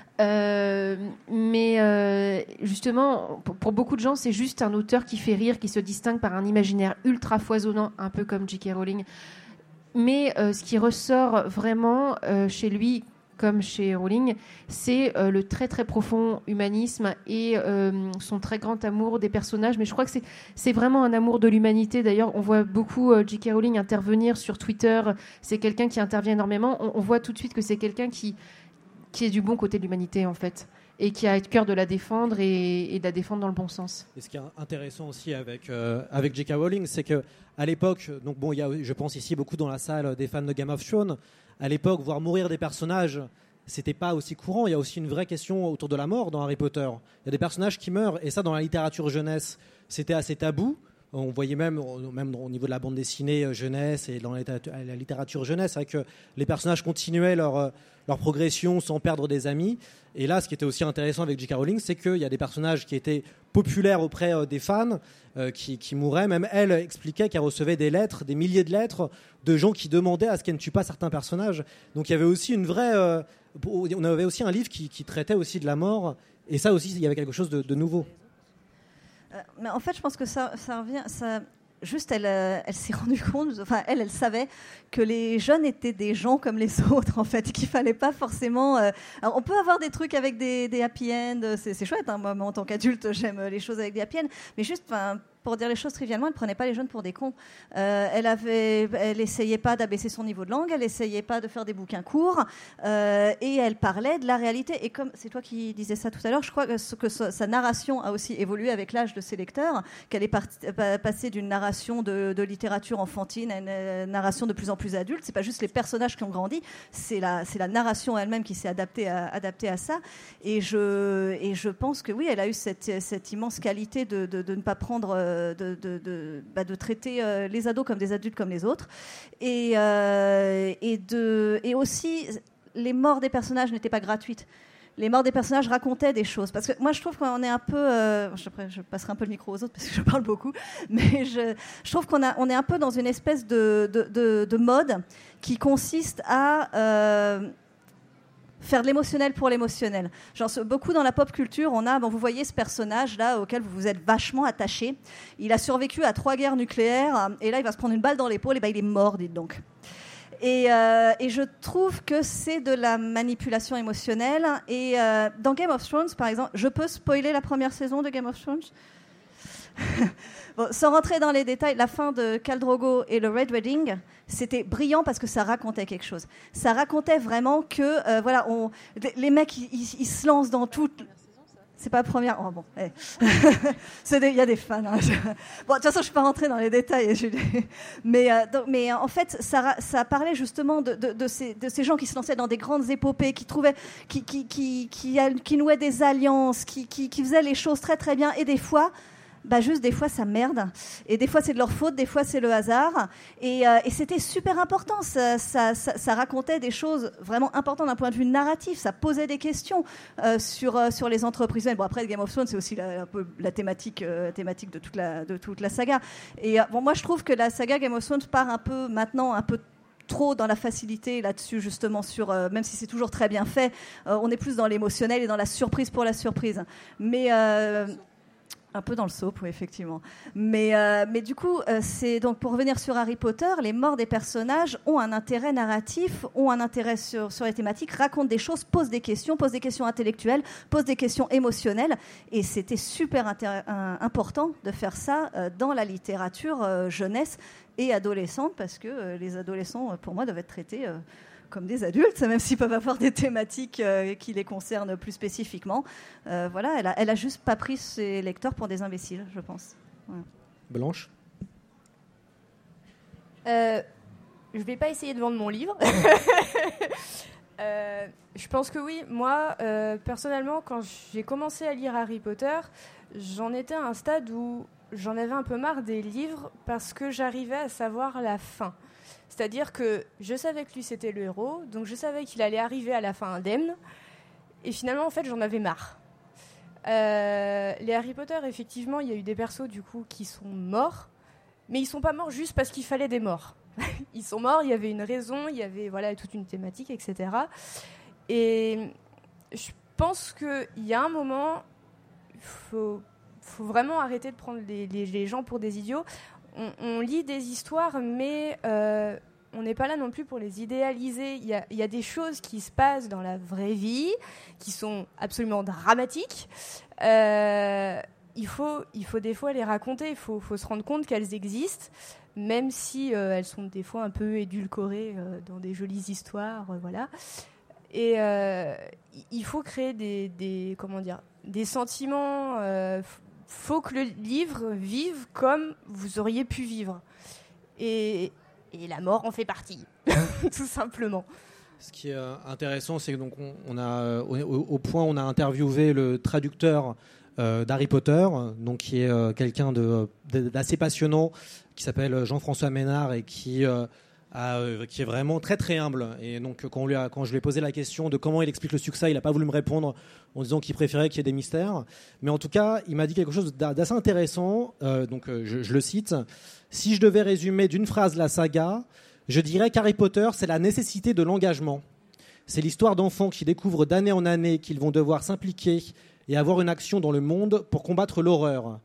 Euh, mais euh, justement, pour, pour beaucoup de gens, c'est juste un auteur qui fait rire, qui se distingue par un imaginaire ultra foisonnant, un peu comme J K. Rowling. Mais euh, ce qui ressort vraiment euh, chez lui, comme chez Rowling, c'est euh, le très très profond humanisme et euh, son très grand amour des personnages. Mais je crois que c'est, c'est vraiment un amour de l'humanité. D'ailleurs, on voit beaucoup euh, J K. Rowling intervenir sur Twitter. C'est quelqu'un qui intervient énormément. On, on voit tout de suite que c'est quelqu'un qui qui est du bon côté de l'humanité en fait et qui a à cœur de la défendre et, et de la défendre dans le bon sens. Et ce qui est intéressant aussi avec euh, avec J K. Rowling, c'est que à l'époque, donc bon, il y a, je pense ici beaucoup dans la salle des fans de Game of Thrones. À l'époque, voir mourir des personnages, c'était pas aussi courant. Il y a aussi une vraie question autour de la mort dans Harry Potter. Il y a des personnages qui meurent et ça, dans la littérature jeunesse, c'était assez tabou. On voyait même, même au niveau de la bande dessinée jeunesse et dans la littérature jeunesse, c'est vrai que les personnages continuaient leur, leur progression sans perdre des amis. Et là, ce qui était aussi intéressant avec J K. Rowling, c'est qu'il y a des personnages qui étaient populaires auprès des fans, euh, qui, qui mouraient. Même elle expliquait qu'elle recevait des lettres, des milliers de lettres de gens qui demandaient à ce qu'elle ne tue pas certains personnages. Donc il y avait aussi une vraie... Euh, on avait aussi un livre qui, qui traitait aussi de la mort. Et ça aussi, il y avait quelque chose de, de nouveau. Euh, mais en fait, je pense que ça, ça revient... Ça... juste, elle, euh, elle s'est rendue compte, enfin, elle, elle savait que les jeunes étaient des gens comme les autres, en fait, qu'il fallait pas forcément... Euh... Alors, on peut avoir des trucs avec des, des happy end, c'est, c'est chouette, hein. Moi, en tant qu'adulte, j'aime les choses avec des happy end, mais juste, enfin... Pour dire les choses trivialement, elle ne prenait pas les jeunes pour des cons. Euh, elle avait, elle essayait pas d'abaisser son niveau de langue, elle essayait pas de faire des bouquins courts, euh, et elle parlait de la réalité. Et comme c'est toi qui disais ça tout à l'heure, je crois que, que sa, sa narration a aussi évolué avec l'âge de ses lecteurs, qu'elle est parti, passée d'une narration de, de littérature enfantine à une narration de plus en plus adulte. C'est pas juste les personnages qui ont grandi, c'est la, c'est la narration elle-même qui s'est adaptée à, adaptée à ça. Et je, et je pense que oui, elle a eu cette, cette immense qualité de, de, de ne pas prendre De, de, de, bah de traiter euh, les ados comme des adultes comme les autres, et, euh, et, de, et aussi les morts des personnages n'étaient pas gratuites. Les morts des personnages racontaient des choses, parce que moi je trouve qu'on est un peu euh, après je passerai un peu le micro aux autres parce que je parle beaucoup, mais je, je trouve qu'on a, on est un peu dans une espèce de, de, de, de mode qui consiste à euh, faire de l'émotionnel pour l'émotionnel. Genre, beaucoup dans la pop culture, on a, bon, vous voyez ce personnage-là auquel vous vous êtes vachement attaché. Il a survécu à trois guerres nucléaires et là, il va se prendre une balle dans l'épaule et ben, il est mort, dites donc. Et, euh, et je trouve que c'est de la manipulation émotionnelle. Et euh, dans Game of Thrones, par exemple, je peux spoiler la première saison de Game of Thrones ? Bon, sans rentrer dans les détails, la fin de Khal Drogo et le Red Wedding, c'était brillant parce que ça racontait quelque chose. Ça racontait vraiment que, euh, voilà, on, les mecs, ils, ils, ils se lancent dans tout. C'est pas la première. Oh, bon, il hey. y a des fans. Hein. Bon, de toute façon, je ne suis pas rentrée dans les détails. Mais, euh, donc, mais en fait, ça, ça parlait justement de, de, de, ces, de ces gens qui se lançaient dans des grandes épopées, qui trouvaient, qui, qui, qui, qui, qui nouaient des alliances, qui, qui, qui faisaient les choses très très bien, et des fois. Bah juste des fois ça merde et des fois c'est de leur faute, des fois c'est le hasard et, euh, et c'était super important, ça, ça, ça, ça racontait des choses vraiment importantes d'un point de vue narratif, ça posait des questions euh, sur, euh, sur les entreprises. Bon après Game of Thrones c'est aussi la, un peu la thématique, euh, thématique de, toute la, de toute la saga et euh, bon, moi je trouve que la saga Game of Thrones part un peu maintenant un peu trop dans la facilité là-dessus justement sur euh, même si c'est toujours très bien fait, euh, on est plus dans l'émotionnel et dans la surprise pour la surprise mais euh, un peu dans le soap, oui, effectivement. Mais, euh, mais du coup, euh, c'est donc pour revenir sur Harry Potter, les morts des personnages ont un intérêt narratif, ont un intérêt sur, sur les thématiques, racontent des choses, posent des questions, posent des questions intellectuelles, posent des questions émotionnelles. Et c'était super intér- un, important de faire ça euh, dans la littérature euh, jeunesse et adolescente, parce que euh, les adolescents, pour moi, doivent être traités euh, comme des adultes, même s'ils peuvent avoir des thématiques euh, qui les concernent plus spécifiquement. Euh, voilà, elle a, elle a juste pas pris ses lecteurs pour des imbéciles, je pense. Ouais. Blanche ? euh, Je vais pas essayer de vendre mon livre. euh, je pense que oui. Moi, euh, personnellement, quand j'ai commencé à lire Harry Potter, j'en étais à un stade où j'en avais un peu marre des livres parce que j'arrivais à savoir la fin. C'est-à-dire que je savais que lui, c'était le héros, donc je savais qu'il allait arriver à la fin indemne. Et finalement, en fait, j'en avais marre. Euh, les Harry Potter, effectivement, il y a eu des persos, du coup, qui sont morts. Mais ils ne sont pas morts juste parce qu'il fallait des morts. Ils sont morts, il y avait une raison, il y avait voilà, toute une thématique, et cetera. Et je pense qu'il y a un moment, il faut, faut vraiment arrêter de prendre les, les, les gens pour des idiots. On, on lit des histoires, mais euh, on n'est pas là non plus pour les idéaliser. Il y a, il y a des choses qui se passent dans la vraie vie, qui sont absolument dramatiques. Euh, il faut, il faut des fois les raconter, il faut, faut se rendre compte qu'elles existent, même si euh, elles sont des fois un peu édulcorées euh, dans des jolies histoires. Euh, voilà. Et euh, il faut créer des, des, comment dire, des sentiments... Euh, faut que le livre vive comme vous auriez pu vivre. Et, et la mort en fait partie, tout simplement. Ce qui est intéressant, c'est que donc on, on a, au, au point, on a interviewé le traducteur euh, d'Harry Potter, donc qui est euh, quelqu'un de, de, d'assez passionnant, qui s'appelle Jean-François Ménard et qui... Euh, À, euh, qui est vraiment très très humble. Et donc quand, on lui a, quand je lui ai posé la question de comment il explique le succès, il n'a pas voulu me répondre en disant qu'il préférait qu'il y ait des mystères. Mais en tout cas, il m'a dit quelque chose d'assez intéressant. Euh, donc euh, je, je le cite. Si je devais résumer d'une phrase la saga, je dirais qu'Harry Potter, c'est la nécessité de l'engagement. C'est l'histoire d'enfants qui découvrent d'année en année qu'ils vont devoir s'impliquer et avoir une action dans le monde pour combattre l'horreur.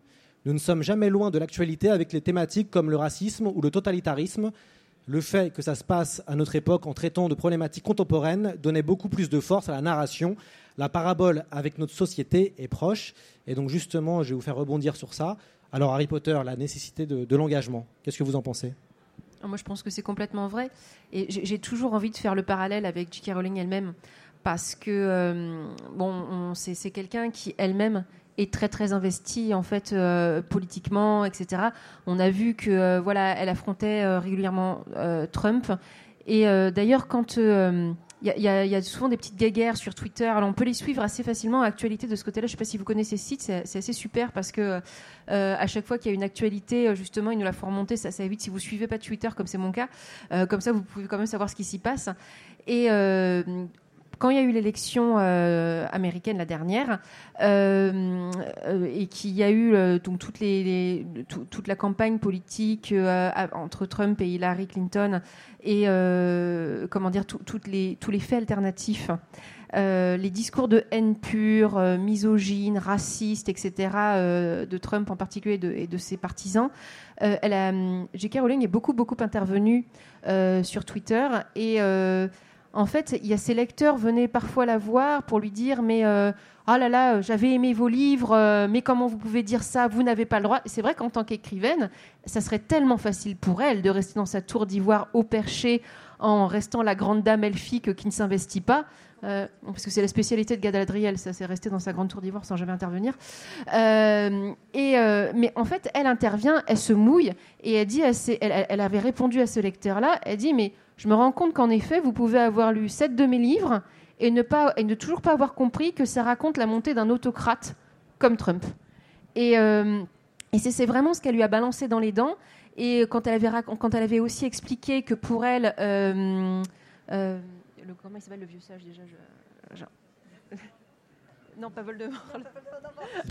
Nous ne sommes jamais loin de l'actualité avec les thématiques comme le racisme ou le totalitarisme. Le fait que ça se passe à notre époque en traitant de problématiques contemporaines donnait beaucoup plus de force à la narration. La parabole avec notre société est proche. Et donc justement, je vais vous faire rebondir sur ça. Alors Harry Potter, la nécessité de, de l'engagement. Qu'est-ce que vous en pensez ? Moi, je pense que c'est complètement vrai. Et j'ai, j'ai toujours envie de faire le parallèle avec J K Rowling elle-même. Parce que, euh, bon, on, c'est, c'est quelqu'un qui, elle-même, est très, très investie, en fait, euh, politiquement, et cetera. On a vu que, euh, voilà, elle affrontait euh, régulièrement euh, Trump. Et euh, d'ailleurs, quand... Euh, Il y, y, y a souvent des petites guéguerres sur Twitter. Alors on peut les suivre assez facilement à actualité de ce côté-là. Je ne sais pas si vous connaissez ce site, c'est, c'est assez super parce que euh, à chaque fois qu'il y a une actualité, justement, ils nous la font remonter. Ça, ça évite si vous ne suivez pas Twitter, comme c'est mon cas. Euh, comme ça, vous pouvez quand même savoir ce qui s'y passe. Et euh, quand il y a eu l'élection euh, américaine la dernière, euh, euh, et qu'il y a eu euh, donc toutes les, les, tout, toute la campagne politique euh, entre Trump et Hillary Clinton, et euh, comment dire, tout, toutes les, tous les faits alternatifs, euh, les discours de haine pure, euh, misogyne, raciste, et cetera, euh, de Trump en particulier et de, et de ses partisans, euh, elle a, J K Rowling est beaucoup, beaucoup intervenue euh, sur Twitter et... Euh, En fait, il y a ses lecteurs venaient parfois la voir pour lui dire mais euh, ah là là, j'avais aimé vos livres, euh, mais comment vous pouvez dire ça ? Vous n'avez pas le droit. Et c'est vrai qu'en tant qu'écrivaine, ça serait tellement facile pour elle de rester dans sa tour d'ivoire au perché en restant la grande dame elfique qui ne s'investit pas. Euh, parce que c'est la spécialité de Galadriel, ça, c'est rester dans sa grande tour d'ivoire sans jamais intervenir. Euh, et, euh, mais en fait, elle intervient, elle se mouille et elle dit, à ses, elle, elle avait répondu à ce lecteur-là, elle dit mais je me rends compte qu'en effet, vous pouvez avoir lu sept de mes livres et ne, pas, et ne toujours pas avoir compris que ça raconte la montée d'un autocrate comme Trump. Et, euh, et c'est, c'est vraiment ce qu'elle lui a balancé dans les dents. Et quand elle avait, quand elle avait aussi expliqué que pour elle... Euh, euh, le, comment il s'appelle le vieux sage déjà je, je... Non, pas Voldemort. Dumbledore, non ?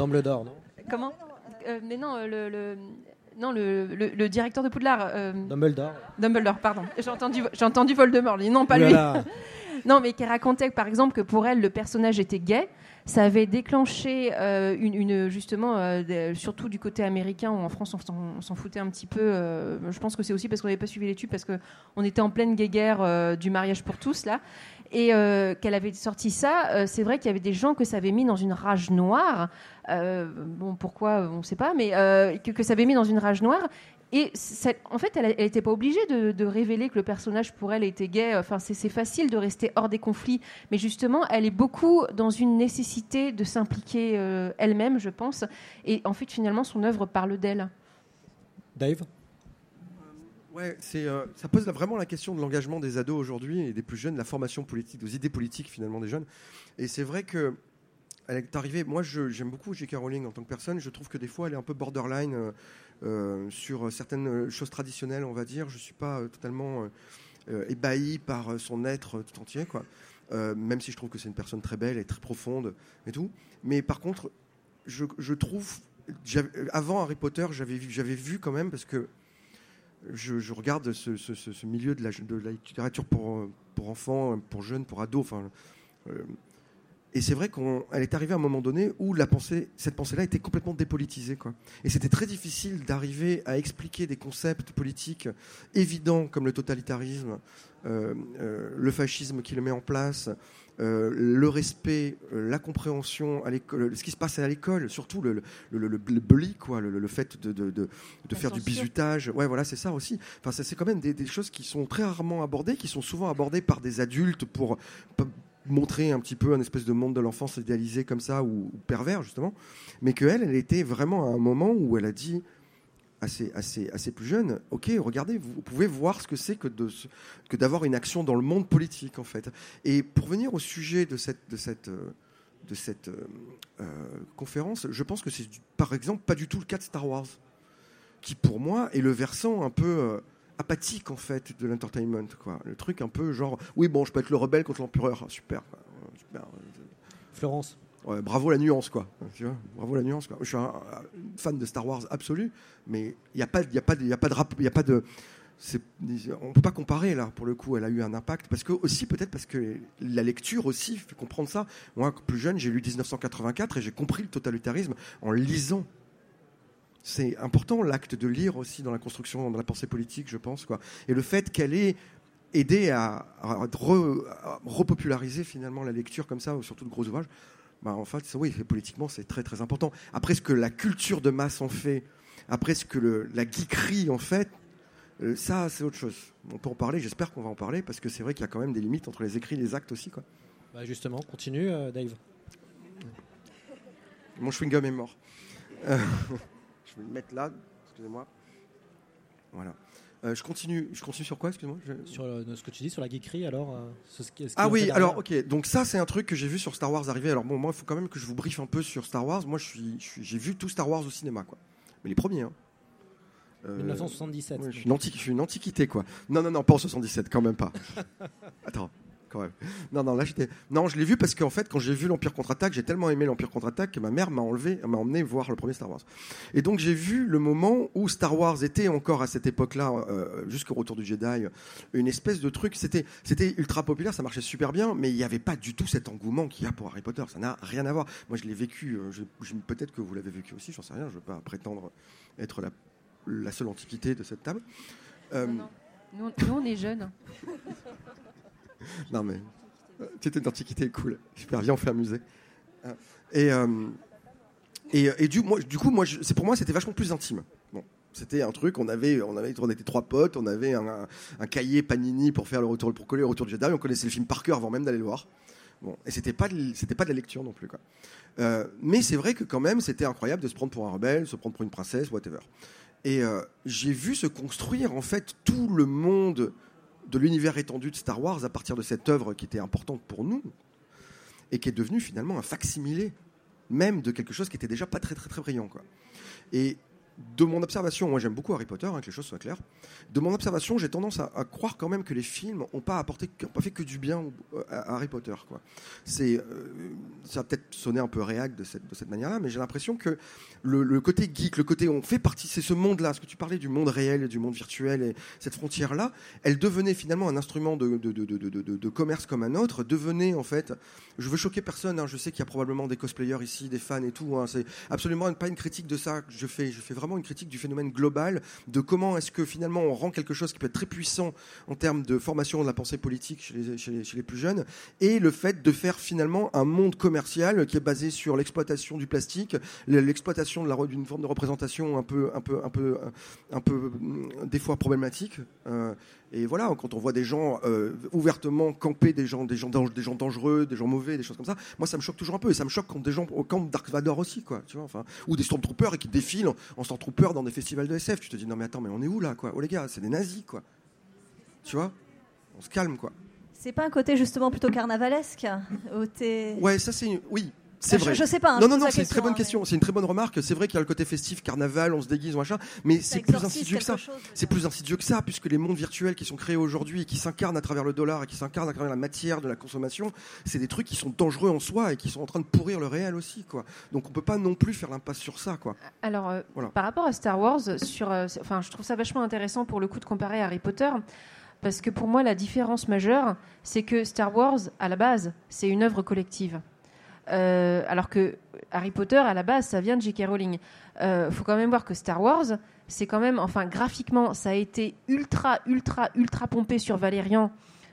Comment euh, Mais non, le... le... Non, le, le, le directeur de Poudlard. Euh... Dumbledore. Dumbledore, pardon. J'ai entendu, j'ai entendu Voldemort. Non, pas lui. Non, mais qui racontait, par exemple, que pour elle, le personnage était gay. Ça avait déclenché euh, une, une, justement, euh, de, surtout du côté américain, où en France, on s'en, on s'en foutait un petit peu. Euh, je pense que c'est aussi parce qu'on n'avait pas suivi l'étude, parce qu'on était en pleine guéguerre euh, du mariage pour tous, là. Et euh, qu'elle avait sorti ça, euh, c'est vrai qu'il y avait des gens que ça avait mis dans une rage noire. Euh, bon, pourquoi, on ne sait pas, mais euh, que, que ça avait mis dans une rage noire. Et en fait, elle n'était pas obligée de, de révéler que le personnage, pour elle, était gay. Enfin, c'est, c'est facile de rester hors des conflits. Mais justement, elle est beaucoup dans une nécessité de s'impliquer euh, elle-même, je pense. Et en fait, finalement, son œuvre parle d'elle. Dave ? Ouais, c'est, euh, ça pose vraiment la question de l'engagement des ados aujourd'hui et des plus jeunes, la formation politique, des idées politiques finalement des jeunes. Et c'est vrai que elle est arrivée. Moi, je, j'aime beaucoup J K Rowling en tant que personne. Je trouve que des fois, elle est un peu borderline euh, euh, sur certaines choses traditionnelles, on va dire. Je suis pas euh, totalement euh, ébahi par son être tout entier, quoi. Euh, même si je trouve que c'est une personne très belle et très profonde et tout. Mais par contre, je, je trouve, avant Harry Potter, j'avais vu, j'avais vu quand même parce que Je, je regarde ce, ce, ce milieu de la, de la littérature pour, pour enfants, pour jeunes, pour ados. Enfin, euh, et c'est vrai qu'elle est arrivée à un moment donné où la pensée, cette pensée-là était complètement dépolitisée, quoi. Et c'était très difficile d'arriver à expliquer des concepts politiques évidents comme le totalitarisme, euh, euh, le fascisme qui le met en place, Euh, le respect, euh, la compréhension à l'école, ce qui se passe à l'école, surtout le, le, le, le bully, quoi, le, le fait de, de, de, de faire du bizutage. Ouais, voilà, c'est ça aussi. Enfin, ça, c'est quand même des, des choses qui sont très rarement abordées, qui sont souvent abordées par des adultes pour, pour montrer un petit peu un espèce de monde de l'enfance idéalisé comme ça, ou, ou pervers, justement. Mais qu'elle, elle était vraiment à un moment où elle a dit... Assez, assez, assez plus jeune, ok, regardez, vous pouvez voir ce que c'est que, de, que d'avoir une action dans le monde politique, en fait. Et pour venir au sujet de cette, de cette, de cette euh, conférence, je pense que c'est, par exemple, pas du tout le cas de Star Wars, qui, pour moi, est le versant un peu euh, apathique, en fait, de l'entertainment, quoi. Le truc un peu genre, oui, bon, je peux être le rebelle contre l'empereur, ah, super, super. Florence. Ouais, bravo la nuance, quoi. Tu vois, bravo la nuance, quoi. Je suis un, un fan de Star Wars absolu, mais il n'y a pas, il y a pas, il y a pas de rap, il y a pas de. C'est, on peut pas comparer là. Pour le coup, elle a eu un impact parce que aussi peut-être parce que la lecture aussi fait comprendre ça. Moi, plus jeune, j'ai lu dix-neuf cent quatre-vingt-quatre et j'ai compris le totalitarisme en lisant. C'est important l'acte de lire aussi dans la construction, dans la pensée politique, je pense, quoi. Et le fait qu'elle ait aidé à, à, re, à repopulariser finalement la lecture comme ça, surtout de gros ouvrages, bah, en fait, oui, politiquement, c'est très très important. Après, ce que la culture de masse en fait, après ce que le, la geekerie en fait, euh, ça, c'est autre chose. On peut en parler, j'espère qu'on va en parler, parce que c'est vrai qu'il y a quand même des limites entre les écrits et les actes aussi, quoi. Bah justement, continue, euh, Dave. Mon chewing-gum est mort. Euh, je vais le mettre là, excusez-moi. Voilà. Euh, je continue. Je continue sur quoi, excusez-moi je... Sur euh, ce que tu dis sur la geekerie, alors. Euh, ce, ce qui, ce ah oui, alors ok. Donc ça, c'est un truc que j'ai vu sur Star Wars arriver. Alors bon, moi, il faut quand même que je vous briefe un peu sur Star Wars. Moi, je suis, je suis, j'ai vu tout Star Wars au cinéma, quoi. Mais les premiers, hein. Euh, dix-neuf cent soixante-dix-sept. Ouais, je, suis une anti- je suis une antiquité, quoi. Non, non, non, pas en soixante-dix-sept, quand même pas. Attends. Quand même. Non, non, là j'étais. Non, je l'ai vu parce qu'en fait, quand j'ai vu l'Empire contre-attaque, j'ai tellement aimé l'Empire contre-attaque que ma mère m'a enlevé, m'a emmené voir le premier Star Wars. Et donc j'ai vu le moment où Star Wars était encore à cette époque-là, euh, jusqu'au retour du Jedi, une espèce de truc. C'était, c'était ultra populaire, ça marchait super bien, mais il n'y avait pas du tout cet engouement qu'il y a pour Harry Potter. Ça n'a rien à voir. Moi, je l'ai vécu. Je, je, peut-être que vous l'avez vécu aussi. J'en sais rien. Je ne veux pas prétendre être la, la seule antiquité de cette table. Euh... Non, non. Nous, nous, on est jeunes. Non mais tu étais d'antiquité, cool, super, viens on fait un musée. Et euh, et, et du, moi, du coup moi je, c'est pour moi c'était vachement plus intime. Bon, c'était un truc, on avait on avait on était trois potes, on avait un, un, un cahier Panini pour faire le retour pour coller le retour du Jedi, on connaissait le film par cœur avant même d'aller le voir. Bon, et c'était pas de, c'était pas de la lecture non plus, quoi. Euh, mais c'est vrai que quand même c'était incroyable de se prendre pour un rebelle, se prendre pour une princesse, whatever. Et euh, j'ai vu se construire en fait tout le monde de l'univers étendu de Star Wars à partir de cette œuvre qui était importante pour nous et qui est devenue finalement un fac-similé même de quelque chose qui était déjà pas très très très brillant, quoi. Et de mon observation, moi j'aime beaucoup Harry Potter, hein, que les choses soient claires. De mon observation, j'ai tendance à, à croire quand même que les films n'ont pas apporté, ont pas fait que du bien à, à Harry Potter, quoi. C'est, euh, ça va peut-être sonner un peu réac de cette, de cette manière-là, mais j'ai l'impression que le, le côté geek, le côté on fait partie, c'est ce monde-là, ce que tu parlais du monde réel et du monde virtuel, et cette frontière-là, elle devenait finalement un instrument de, de, de, de, de, de, de commerce comme un autre, devenait en fait, je veux choquer personne, hein, je sais qu'il y a probablement des cosplayers ici, des fans et tout, hein, c'est absolument pas une critique de ça que je fais, je fais vraiment une critique du phénomène global, de comment est-ce que finalement on rend quelque chose qui peut être très puissant en termes de formation de la pensée politique chez les, chez les, chez les plus jeunes, et le fait de faire finalement un monde commercial qui est basé sur l'exploitation du plastique, l'exploitation de la, d'une forme de représentation un peu, un peu, un peu, un peu, des fois problématique. Euh, et voilà, quand on voit des gens euh, ouvertement camper des gens, des gens, des gens dangereux, des gens mauvais, des choses comme ça, moi ça me choque toujours un peu, et ça me choque quand des gens au camp Dark Vador aussi, quoi, tu vois, enfin, ou des Stormtroopers et qui défilent en Stormtroopers dans des festivals de S F. Tu te dis non mais attends, mais on est où là, quoi? Oh les gars, c'est des nazis, quoi. Tu vois, on se calme, quoi. C'est pas un côté justement plutôt carnavalesque où t'es... Ouais, ça c'est une... oui. C'est vrai. Je, je sais pas. Hein, non, non, non, c'est question, une très bonne hein, question. Mais... C'est une très bonne remarque. C'est vrai qu'il y a le côté festif, carnaval, on se déguise, machin. Mais c'est plus insidieux que ça. Chose, c'est plus insidieux que ça, puisque les mondes virtuels qui sont créés aujourd'hui et qui s'incarnent à travers le dollar et qui s'incarnent à travers la matière de la consommation, c'est des trucs qui sont dangereux en soi et qui sont en train de pourrir le réel aussi, quoi. Donc on peut pas non plus faire l'impasse sur ça, quoi. Alors, euh, voilà. Par rapport à Star Wars, sur, euh, enfin, je trouve ça vachement intéressant pour le coup de comparer à Harry Potter. Parce que pour moi, la différence majeure, c'est que Star Wars, à la base, c'est une œuvre collective. Euh, alors que Harry Potter, à la base, ça vient de J K Rowling. Euh, faut quand même voir que Star Wars, c'est quand même, enfin, graphiquement, ça a été ultra, ultra, ultra pompé sur Valérian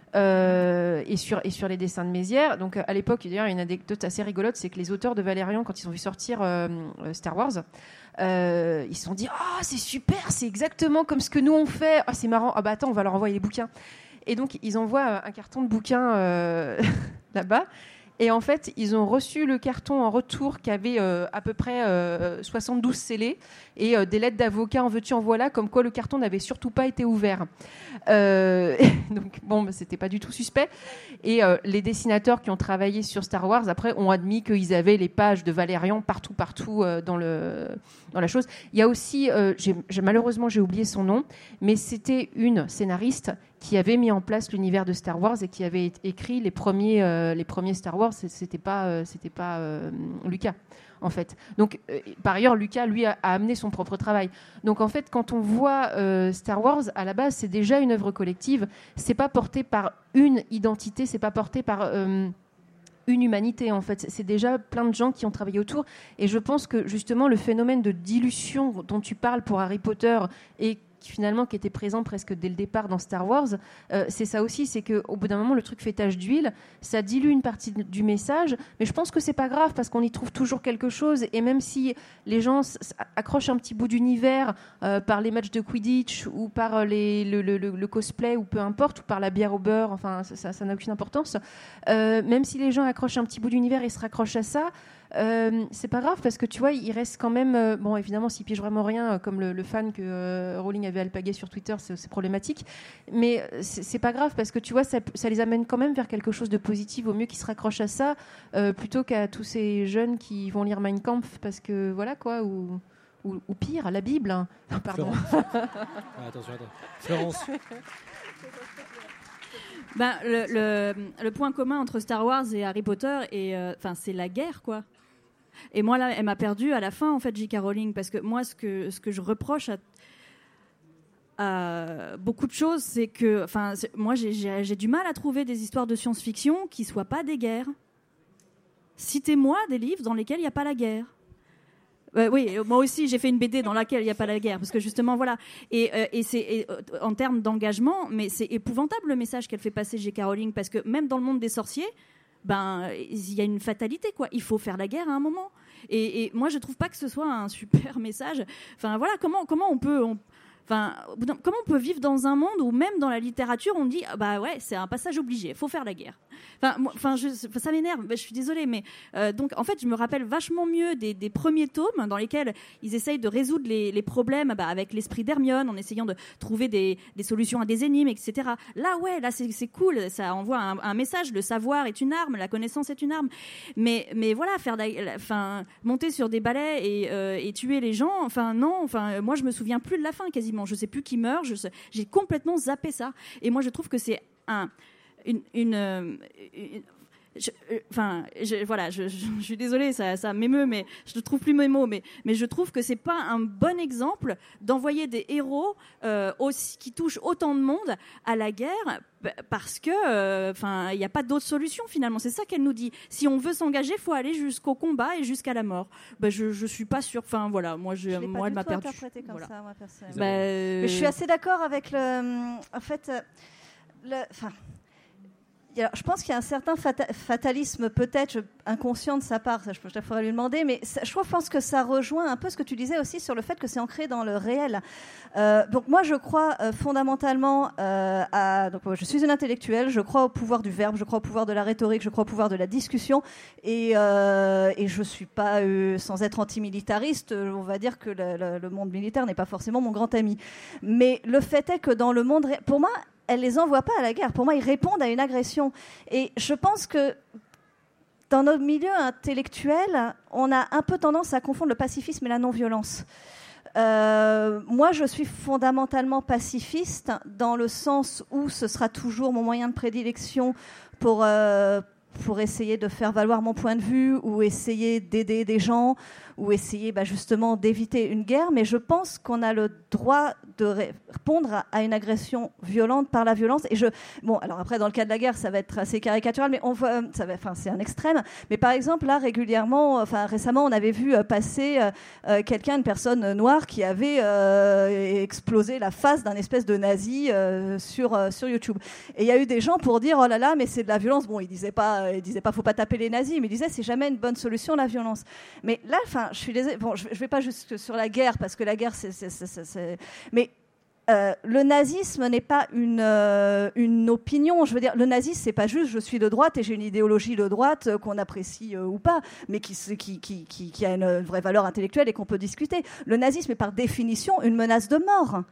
euh, et, sur, et sur les dessins de Mézières. Donc, à l'époque, d'ailleurs, il y a une anecdote assez rigolote, c'est que les auteurs de Valérian, quand ils ont vu sortir euh, Star Wars, euh, ils se sont dit « Ah, oh, c'est super, c'est exactement comme ce que nous on fait. Ah, oh, c'est marrant. Ah bah attends, on va leur envoyer les bouquins. » Et donc, ils envoient un carton de bouquins euh, là-bas. Et en fait, ils ont reçu le carton en retour qui avait euh, à peu près euh, soixante-douze scellés et euh, des lettres d'avocats en veux-tu en voilà, comme quoi le carton n'avait surtout pas été ouvert. Euh, donc bon, bah, c'était pas du tout suspect. Et euh, les dessinateurs qui ont travaillé sur Star Wars après ont admis qu'ils avaient les pages de Valérian partout, partout euh, dans le dans la chose. Il y a aussi, euh, j'ai, j'ai, malheureusement j'ai oublié son nom, mais c'était une scénariste qui avait mis en place l'univers de Star Wars et qui avait écrit les premiers, euh, les premiers Star Wars. C'était pas, euh, c'était pas euh, Lucas, en fait. Donc, euh, par ailleurs, Lucas, lui, a, a amené son propre travail. Donc, en fait, quand on voit euh, Star Wars, à la base, c'est déjà une œuvre collective. C'est pas porté par une identité, c'est pas porté par... Euh, une humanité, en fait. C'est déjà plein de gens qui ont travaillé autour. Et je pense que, justement, le phénomène de dilution dont tu parles pour Harry Potter et qui finalement qui était présent presque dès le départ dans Star Wars, euh, c'est ça aussi, c'est qu'au bout d'un moment, le truc fait tache d'huile, ça dilue une partie du message, mais je pense que c'est pas grave parce qu'on y trouve toujours quelque chose, et même si les gens s- accrochent un petit bout d'univers euh, par les matchs de Quidditch ou par les, le, le, le, le cosplay ou peu importe, ou par la bière au beurre, enfin ça, ça, ça n'a aucune importance, euh, même si les gens accrochent un petit bout d'univers et se raccrochent à ça, Euh, c'est pas grave parce que tu vois, il reste quand même. Euh, bon, évidemment, s'ils pigent vraiment rien, euh, comme le, le fan que euh, Rowling avait alpagué sur Twitter, c'est, c'est problématique. Mais c'est, c'est pas grave parce que tu vois, ça, ça les amène quand même vers quelque chose de positif. Vaut mieux qu'ils se raccrochent à ça euh, plutôt qu'à tous ces jeunes qui vont lire Mein Kampf parce que voilà quoi, ou, ou, ou pire, la Bible. Hein. Pardon. Ah, attention, attends. Florence. Ben, le, le, le point commun entre Star Wars et Harry Potter, et, euh, c'est la guerre, quoi. Et moi, là, elle m'a perdu à la fin, en fait, J K. Rowling, parce que moi, ce que, ce que je reproche à, à beaucoup de choses, c'est que, enfin, moi, j'ai, j'ai, j'ai du mal à trouver des histoires de science-fiction qui soient pas des guerres. Citez-moi des livres dans lesquels il n'y a pas la guerre. Euh, oui, moi aussi, j'ai fait une B D dans laquelle il n'y a pas la guerre, parce que justement, voilà. Et, euh, et c'est et, euh, en termes d'engagement, mais c'est épouvantable le message qu'elle fait passer J K. Rowling, parce que même dans le monde des sorciers, ben, il y a une fatalité, quoi. Il faut faire la guerre à un moment. Et, et moi, je trouve pas que ce soit un super message. Enfin, voilà, comment comment on peut on, Enfin, comment on peut vivre dans un monde où même dans la littérature on dit ah bah ouais c'est un passage obligé, il faut faire la guerre. Enfin, moi, enfin je, ça m'énerve, je suis désolée, mais euh, donc en fait je me rappelle vachement mieux des, des premiers tomes dans lesquels ils essayent de résoudre les, les problèmes bah, avec l'esprit d'Hermione en essayant de trouver des, des solutions à des énigmes, et cetera. Là ouais, là c'est, c'est cool, ça envoie un, un message, le savoir est une arme, la connaissance est une arme. Mais mais voilà, faire la, enfin monter sur des balais et, euh, et tuer les gens, enfin non, enfin moi je me souviens plus de la fin quasiment. Je sais plus qui meurt, je sais, j'ai complètement zappé ça. Et moi, je trouve que c'est un, une, une, une je, enfin, je, voilà, je, je, je suis désolée, ça, ça m'émeut, mais je ne trouve plus mes mots. Mais, mais je trouve que c'est pas un bon exemple d'envoyer des héros euh, aussi, qui touchent autant de monde à la guerre, parce que, enfin, euh, il n'y a pas d'autre solution finalement. C'est ça qu'elle nous dit. Si on veut s'engager, il faut aller jusqu'au combat et jusqu'à la mort. Ben, je, je suis pas sûre. Enfin, voilà, moi, je, je l'ai moi, pas elle du m'a tout perdu. interprété comme voilà. ça, moi personnellement. Bah, euh... Mais je suis assez d'accord avec le. En fait, le. Enfin. Alors, je pense qu'il y a un certain fata- fatalisme, peut-être inconscient de sa part, ça, je, je faudrait lui demander, mais ça, je, trouve, je pense que ça rejoint un peu ce que tu disais aussi sur le fait que c'est ancré dans le réel. Euh, donc moi, je crois euh, fondamentalement euh, à... Donc, je suis une intellectuelle, je crois au pouvoir du verbe, je crois au pouvoir de la rhétorique, je crois au pouvoir de la discussion, et, euh, et je ne suis pas, euh, sans être antimilitariste, on va dire que le, le, le monde militaire n'est pas forcément mon grand ami. Mais le fait est que dans le monde réel, pour moi, elle les envoie pas à la guerre. Pour moi, ils répondent à une agression. Et je pense que dans nos milieux intellectuels, on a un peu tendance à confondre le pacifisme et la non-violence. Euh, moi, je suis fondamentalement pacifiste dans le sens où ce sera toujours mon moyen de prédilection pour, euh, pour essayer de faire valoir mon point de vue ou essayer d'aider des gens ou essayer bah, justement d'éviter une guerre. Mais je pense qu'on a le droit de répondre à, à une agression violente par la violence. Et je, bon, alors après, dans le cas de la guerre, ça va être assez caricatural, mais on voit, ça va, enfin, c'est un extrême. Mais par exemple, là, régulièrement, enfin, récemment, on avait vu euh, passer euh, quelqu'un, une personne noire, qui avait euh, explosé la face d'un espèce de nazi euh, sur, euh, sur YouTube. Et il y a eu des gens pour dire, oh là là, mais c'est de la violence. Bon, ils disaient pas, ils disaient pas, faut pas taper les nazis, mais ils disaient, c'est jamais une bonne solution, la violence. Mais là, enfin, je suis désolée, bon, je, je vais pas juste sur la guerre, parce que la guerre, c'est, c'est, c'est, c'est, c'est... mais Euh, le nazisme n'est pas une, euh, une opinion. Je veux dire, le nazisme, c'est pas juste je suis de droite et j'ai une idéologie de droite euh, qu'on apprécie euh, ou pas, mais qui, qui, qui, qui, qui a une vraie valeur intellectuelle et qu'on peut discuter. Le nazisme est par définition une menace de mort.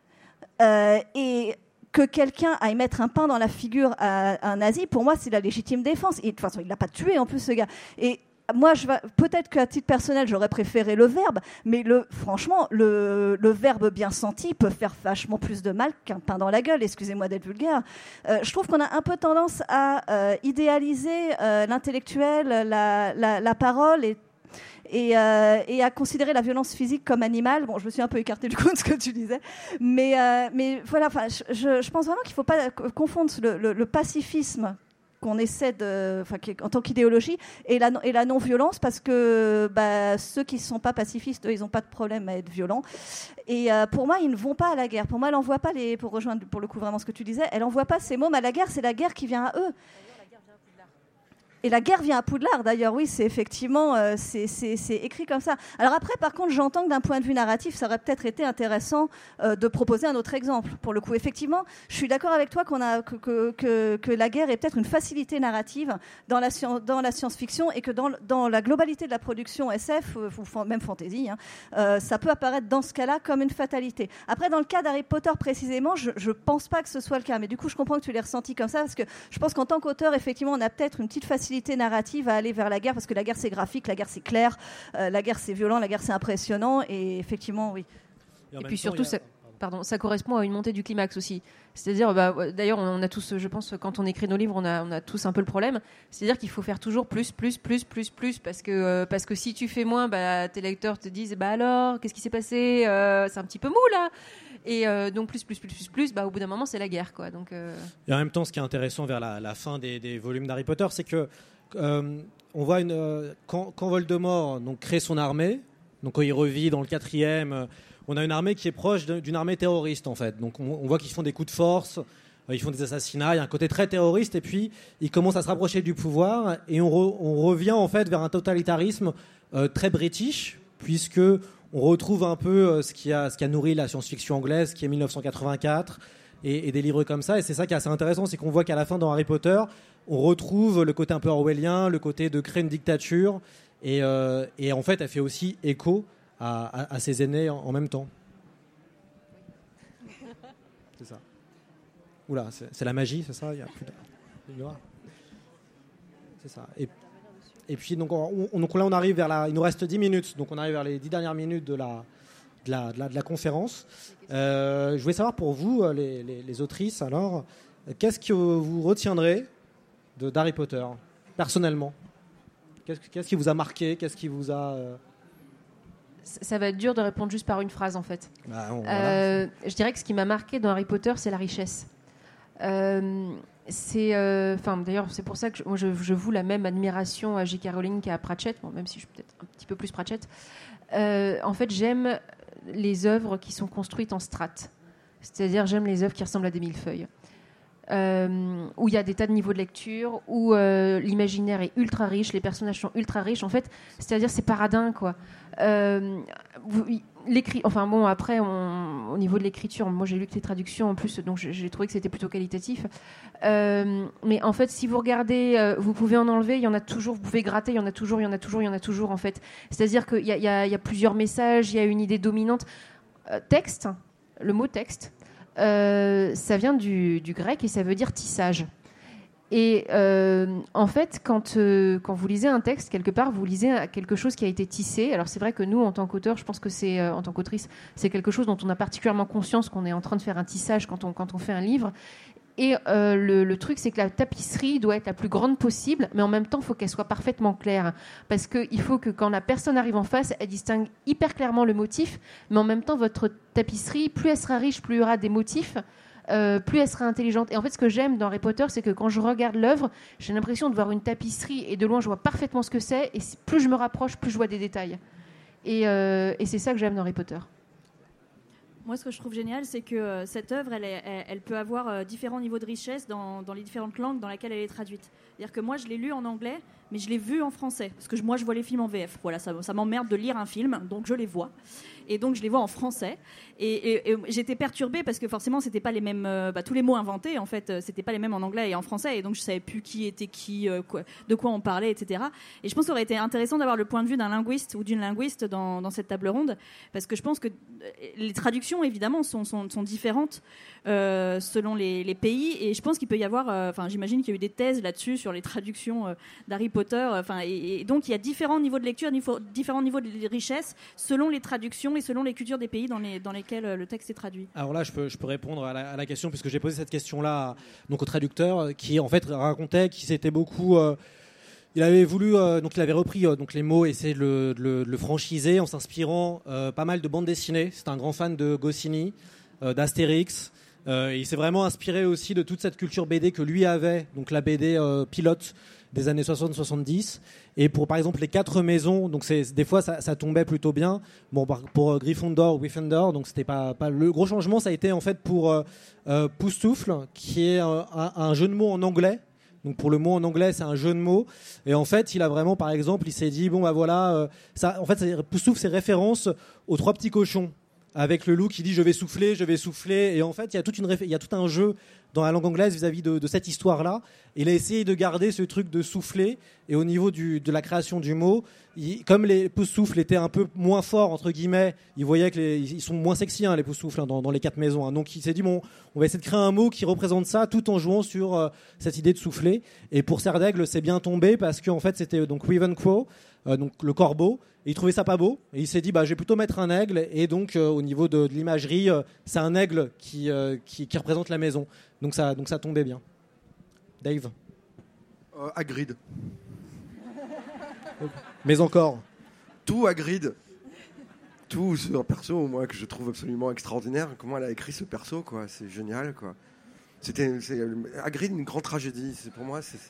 Euh, et que quelqu'un aille mettre un pain dans la figure à, à un nazi, pour moi, c'est la légitime défense. Et de toute façon, il l'a pas tué en plus, ce gars. Et moi, je vais, peut-être qu'à titre personnel, j'aurais préféré le verbe, mais le, franchement, le, le verbe bien senti peut faire vachement plus de mal qu'un pain dans la gueule, excusez-moi d'être vulgaire. Euh, je trouve qu'on a un peu tendance à euh, idéaliser euh, l'intellectuel, la, la, la parole et Et, euh, et à considérer la violence physique comme animale. Bon, je me suis un peu écartée du coup de ce que tu disais, mais, euh, mais voilà, je, je pense vraiment qu'il ne faut pas confondre le, le, le pacifisme qu'on essaie de, enfin, en tant qu'idéologie, et la, et la non-violence, parce que bah, ceux qui ne sont pas pacifistes, eux, ils n'ont pas de problème à être violents. Et euh, pour moi, ils ne vont pas à la guerre. Pour moi, elle n'envoie pas les, pour rejoindre pour le coup vraiment ce que tu disais, elle n'envoie pas ces mômes à la guerre. C'est la guerre qui vient à eux. Et la guerre vient à Poudlard, d'ailleurs, oui, c'est effectivement, euh, c'est, c'est, c'est écrit comme ça. Alors après, par contre, j'entends que d'un point de vue narratif, ça aurait peut-être été intéressant euh, de proposer un autre exemple. Pour le coup, effectivement, je suis d'accord avec toi qu'on a, que, que, que, que la guerre est peut-être une facilité narrative dans la, dans la science-fiction et que dans, dans la globalité de la production S F, ou même fantasy, hein, euh, ça peut apparaître dans ce cas-là comme une fatalité. Après, dans le cas d'Harry Potter précisément, je ne pense pas que ce soit le cas. Mais du coup, je comprends que tu l'aies ressenti comme ça, parce que je pense qu'en tant qu'auteur, effectivement, on a peut-être une petite facilité narrative à aller vers la guerre, parce que la guerre c'est graphique, la guerre c'est clair, euh, la guerre c'est violent, la guerre c'est impressionnant, et effectivement oui. Et, et puis surtout, a... ça, pardon, ça correspond à une montée du climax aussi. C'est-à-dire, bah, d'ailleurs, on a tous, je pense, quand on écrit nos livres, on a, on a tous un peu le problème. C'est-à-dire qu'il faut faire toujours plus, plus, plus, plus, plus, parce que, euh, parce que si tu fais moins, bah, tes lecteurs te disent, bah alors, qu'est-ce qui s'est passé euh, c'est un petit peu mou là. Et euh, donc plus, plus, plus, plus, plus, bah, au bout d'un moment, c'est la guerre, quoi. Donc, euh... Et en même temps, ce qui est intéressant vers la, la fin des, des volumes d'Harry Potter, c'est que euh, on voit une, euh, quand, quand Voldemort donc, crée son armée, donc quand il revit dans le quatrième, euh, on a une armée qui est proche de, d'une armée terroriste, en fait. Donc on, on voit qu'ils font des coups de force, euh, ils font des assassinats, il y a un côté très terroriste, et puis ils commencent à se rapprocher du pouvoir, et on, re, on revient en fait vers un totalitarisme euh, très british, puisque on retrouve un peu euh, ce, qui a, ce qui a nourri la science-fiction anglaise, qui est mille neuf cent quatre-vingt-quatre, et, et des livres comme ça. Et c'est ça qui est assez intéressant, c'est qu'on voit qu'à la fin, dans Harry Potter, on retrouve le côté un peu orwellien, le côté de créer une dictature, et, euh, et en fait, elle fait aussi écho à, à, à ses aînés en, en même temps. C'est ça. Oula, c'est, c'est la magie, c'est ça. Il y a plus de... C'est ça. Et Et puis donc, on, on, donc là on arrive vers la, il nous reste dix minutes, donc on arrive vers les dix dernières minutes de la, de la, de la, de la conférence. Euh, je voulais savoir pour vous, les, les, les autrices, alors, qu'est-ce que vous retiendrez de d'Harry Potter, personnellement? Qu'est-ce, qu'est-ce qui vous a marqué? Qu'est-ce qui vous a... Euh... Ça va être dur de répondre juste par une phrase, en fait. Bah, bon, euh, voilà. Je dirais que ce qui m'a marqué dans Harry Potter, c'est la richesse. Euh, c'est, enfin, euh, d'ailleurs, c'est pour ça que je, moi, je, je voue la même admiration à J K Rowling qu'à Pratchett, bon, même si je suis peut-être un petit peu plus Pratchett. Euh, en fait, j'aime les œuvres qui sont construites en strates. C'est-à-dire, j'aime les œuvres qui ressemblent à des millefeuilles. Euh, où il y a des tas de niveaux de lecture, où euh, l'imaginaire est ultra riche, les personnages sont ultra riches. En fait, c'est-à-dire, c'est paradin, quoi. Euh, vous, l'écrit, enfin bon, après, on, au niveau de l'écriture, moi j'ai lu que les traductions en plus, donc j'ai, j'ai trouvé que c'était plutôt qualitatif. Euh, mais en fait, si vous regardez, euh, vous pouvez en enlever, il y en a toujours, vous pouvez gratter, il y en a toujours, il y en a toujours, il y en a toujours, en fait. C'est-à-dire qu'il y a, il y a, il y a plusieurs messages, il y a une idée dominante. Euh, texte, le mot texte, euh, ça vient du, du grec et ça veut dire tissage. Et euh, en fait, quand, euh, quand vous lisez un texte, quelque part, vous lisez quelque chose qui a été tissé. Alors c'est vrai que nous, en tant qu'auteur, je pense que c'est, euh, en tant qu'autrice, c'est quelque chose dont on a particulièrement conscience qu'on est en train de faire un tissage quand on, quand on fait un livre. Et euh, le, le truc, c'est que la tapisserie doit être la plus grande possible, mais en même temps, il faut qu'elle soit parfaitement claire. Parce qu'il faut que quand la personne arrive en face, elle distingue hyper clairement le motif, mais en même temps, votre tapisserie, plus elle sera riche, plus il y aura des motifs, Euh, plus elle sera intelligente. Et en fait, ce que j'aime dans Harry Potter, c'est que quand je regarde l'œuvre, j'ai l'impression de voir une tapisserie et de loin, je vois parfaitement ce que c'est. Et plus je me rapproche, plus je vois des détails. Et, euh, et c'est ça que j'aime dans Harry Potter. Moi, ce que je trouve génial, c'est que euh, cette œuvre, elle, est, elle, elle peut avoir euh, différents niveaux de richesse dans, dans les différentes langues dans lesquelles elle est traduite. C'est-à-dire que moi, je l'ai lu en anglais, mais je l'ai vu en français. Parce que je, moi, je vois les films en V F. Voilà, ça, ça m'emmerde de lire un film, donc je les vois. Et donc, je les vois en français. Et, et, et j'étais perturbée parce que forcément, c'était pas les mêmes... Euh, bah, tous les mots inventés, en fait, c'était pas les mêmes en anglais et en français. Et donc, je savais plus qui était qui, euh, quoi, de quoi on parlait, et cetera. Et je pense qu'il aurait été intéressant d'avoir le point de vue d'un linguiste ou d'une linguiste dans, dans cette table ronde. Parce que je pense que les traductions, évidemment, sont, sont, sont différentes euh, selon les, les pays. Et je pense qu'il peut y avoir... Enfin, euh, j'imagine qu'il y a eu des thèses là-dessus sur les traductions euh, d'Harry Potter. Enfin, et, et donc, il y a différents niveaux de lecture, niveau, différents niveaux de richesse selon les traductions et selon les cultures des pays dans, les, dans lesquels le texte est traduit. Alors là, je peux, je peux répondre à la, à la question, puisque j'ai posé cette question-là donc, au traducteur, qui en fait racontait qu'il s'était beaucoup... Euh, il avait voulu, euh, donc il avait repris euh, donc, les mots et essayé de le, de le, de le franchiser en s'inspirant euh, pas mal de bandes dessinées. C'était un grand fan de Goscinny, euh, d'Astérix, Euh, il s'est vraiment inspiré aussi de toute cette culture B D que lui avait, donc la B D euh, pilote des années soixante soixante-dix. Et pour par exemple les quatre maisons, donc c'est, des fois ça, ça tombait plutôt bien. Bon, pour euh, Gryffondor, Gryffindor, donc c'était pas, pas le gros changement, ça a été en fait pour euh, euh, Poustoufle, qui est euh, un, un jeu de mots en anglais. Donc pour le mot en anglais, c'est un jeu de mots. Et en fait, il a vraiment, par exemple, il s'est dit bon bah voilà, euh, ça, en fait, Poustoufle, c'est référence aux trois petits cochons, avec le loup qui dit je vais souffler, je vais souffler. Et en fait, il y a toute une réf- il y a tout un jeu dans la langue anglaise vis-à-vis de, de cette histoire-là. Il a essayé de garder ce truc de souffler. Et au niveau du, de la création du mot, il, comme les Poustoufles étaient un peu moins forts, entre guillemets, il voyait que les, ils sont moins sexy, hein, les Poustoufles, hein, dans, dans les quatre maisons. Hein. Donc il s'est dit, bon, on va essayer de créer un mot qui représente ça, tout en jouant sur euh, cette idée de souffler. Et pour Serdaigle, c'est bien tombé, parce qu'en fait, c'était donc Ravenclaw, euh, donc le corbeau. Et il trouvait ça pas beau. Et il s'est dit, bah, je vais plutôt mettre un aigle. Et donc, euh, au niveau de, de l'imagerie, euh, c'est un aigle qui, euh, qui, qui représente la maison. Donc ça, donc ça tombait bien. Dave. Euh, Hagrid. Mais encore. Tout Hagrid. Tout ce perso, moi, que je trouve absolument extraordinaire. Comment elle a écrit ce perso, quoi. C'est génial, quoi. C'était, c'est, Hagrid, une grande tragédie. C'est, pour moi, c'est... c'est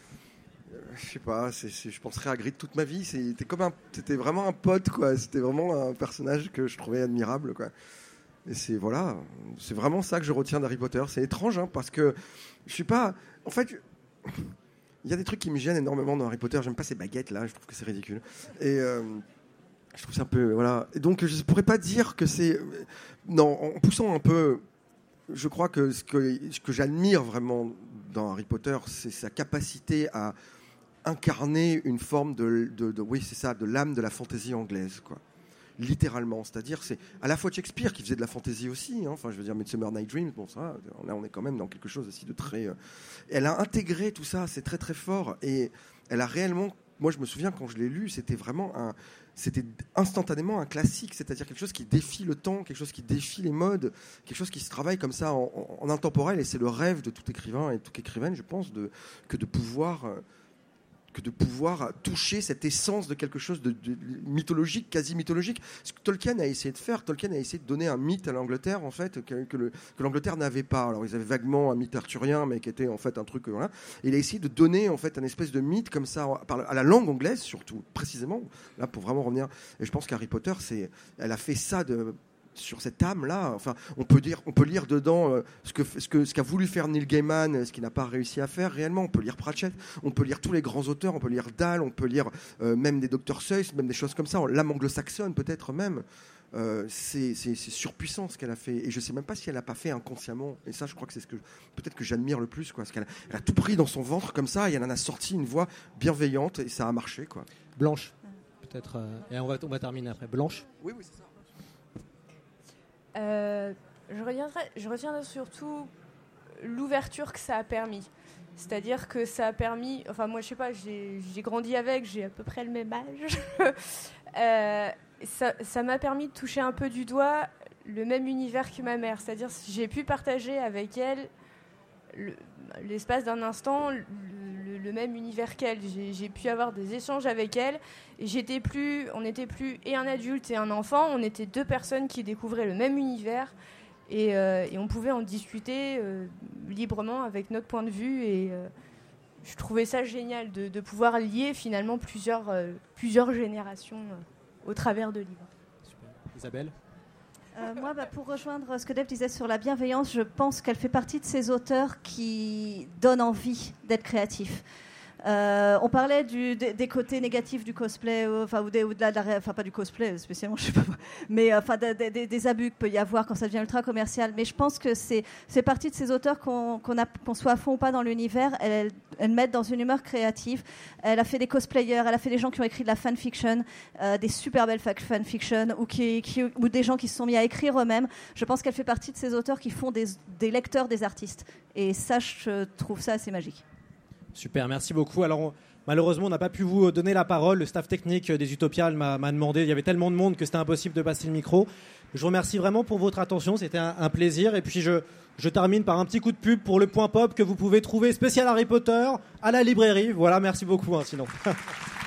euh, je sais pas, c'est, c'est, je penserai à Hagrid toute ma vie. C'était, comme un, c'était vraiment un pote, quoi. C'était vraiment un personnage que je trouvais admirable, quoi. Et c'est, voilà, c'est vraiment ça que je retiens d'Harry Potter. C'est étrange, hein, parce que je suis pas... En fait... Il y a des trucs qui me gênent énormément dans Harry Potter. J'aime pas ces baguettes là, je trouve que c'est ridicule. Et euh, je trouve ça un peu, voilà. Et donc je pourrais pas dire que c'est, non, en poussant un peu, je crois que ce que, ce que j'admire vraiment dans Harry Potter, c'est sa capacité à incarner une forme de, de, de oui, c'est ça, de l'âme de la fantaisie anglaise, quoi. Littéralement, c'est-à-dire c'est à la fois Shakespeare qui faisait de la fantaisie aussi, hein. Enfin je veux dire Midsummer Night Dream, bon ça, là on est quand même dans quelque chose aussi de très... Euh... Elle a intégré tout ça, c'est très très fort, et elle a réellement, moi je me souviens quand je l'ai lu, c'était vraiment un... C'était instantanément un classique, c'est-à-dire quelque chose qui défie le temps, quelque chose qui défie les modes, quelque chose qui se travaille comme ça en, en, en intemporel, et c'est le rêve de tout écrivain et toute écrivaine, je pense, de, que de pouvoir... Euh, que de pouvoir toucher cette essence de quelque chose de, de, de mythologique, quasi mythologique. Ce que Tolkien a essayé de faire, Tolkien a essayé de donner un mythe à l'Angleterre, en fait, que, que, le, que l'Angleterre n'avait pas. Alors, ils avaient vaguement un mythe arthurien, mais qui était en fait un truc, voilà. Et il a essayé de donner en fait un espèce de mythe comme ça, à la langue anglaise surtout, précisément, là pour vraiment revenir. Et je pense qu'Harry Potter, c'est, elle a fait ça de... sur cette âme-là, enfin, on peut dire, on peut lire dedans euh, ce que ce que ce qu'a voulu faire Neil Gaiman, ce qu'il n'a pas réussi à faire réellement. On peut lire Pratchett, on peut lire tous les grands auteurs, on peut lire Dahl, on peut lire euh, même des docteurs Seuss, même des choses comme ça. L'âme anglo-saxonne peut-être même. Euh, c'est, c'est, c'est surpuissant ce qu'elle a fait, et je sais même pas si elle a pas fait inconsciemment. Et ça, je crois que c'est ce que peut-être que j'admire le plus, quoi, parce qu'elle a, elle a tout pris dans son ventre comme ça, et elle en a sorti une voix bienveillante, et ça a marché, quoi. Blanche, peut-être, euh, et on va on va terminer après. Blanche. Oui, oui, c'est ça. Euh, je, retiendrai, je retiendrai surtout l'ouverture que ça a permis. C'est-à-dire que ça a permis... Enfin, moi, je sais pas, j'ai, j'ai grandi avec, j'ai à peu près le même âge. euh, ça, ça m'a permis de toucher un peu du doigt le même univers que ma mère. C'est-à-dire que j'ai pu partager avec elle, le, l'espace d'un instant, le, le, le même univers qu'elle. J'ai, j'ai pu avoir des échanges avec elle. Et j'étais plus, on n'était plus et un adulte et un enfant, on était deux personnes qui découvraient le même univers, et, euh, et on pouvait en discuter euh, librement avec notre point de vue, et euh, je trouvais ça génial de, de pouvoir lier finalement plusieurs, euh, plusieurs générations euh, au travers de livres. Super. Isabelle. Euh, moi, bah, pour rejoindre ce que Dave disait sur la bienveillance, je pense qu'elle fait partie de ces auteurs qui donnent envie d'être créatifs. Euh, on parlait du, des, des côtés négatifs du cosplay, enfin, ou, des, ou de la, de la, enfin pas du cosplay spécialement, je sais pas, mais enfin de, de, de, des abus qu'il peut y avoir quand ça devient ultra commercial. Mais je pense que c'est, c'est partie de ces auteurs qu'on, qu'on, a, qu'on soit à fond ou pas dans l'univers, elles, elles mettent dans une humeur créative. Elle a fait des cosplayers, elle a fait des gens qui ont écrit de la fanfiction, euh, des super belles fanfiction, ou, qui, qui, ou des gens qui se sont mis à écrire eux-mêmes. Je pense qu'elle fait partie de ces auteurs qui font des, des lecteurs des artistes. Et ça, je trouve ça assez magique. Super, merci beaucoup. Alors, on, malheureusement, on n'a pas pu vous donner la parole. Le staff technique des Utopiales m'a, m'a demandé. Il y avait tellement de monde que c'était impossible de passer le micro. Je vous remercie vraiment pour votre attention. C'était un, un plaisir. Et puis, je, je termine par un petit coup de pub pour le Point Pop que vous pouvez trouver spécial Harry Potter à la librairie. Voilà, merci beaucoup. Hein, sinon.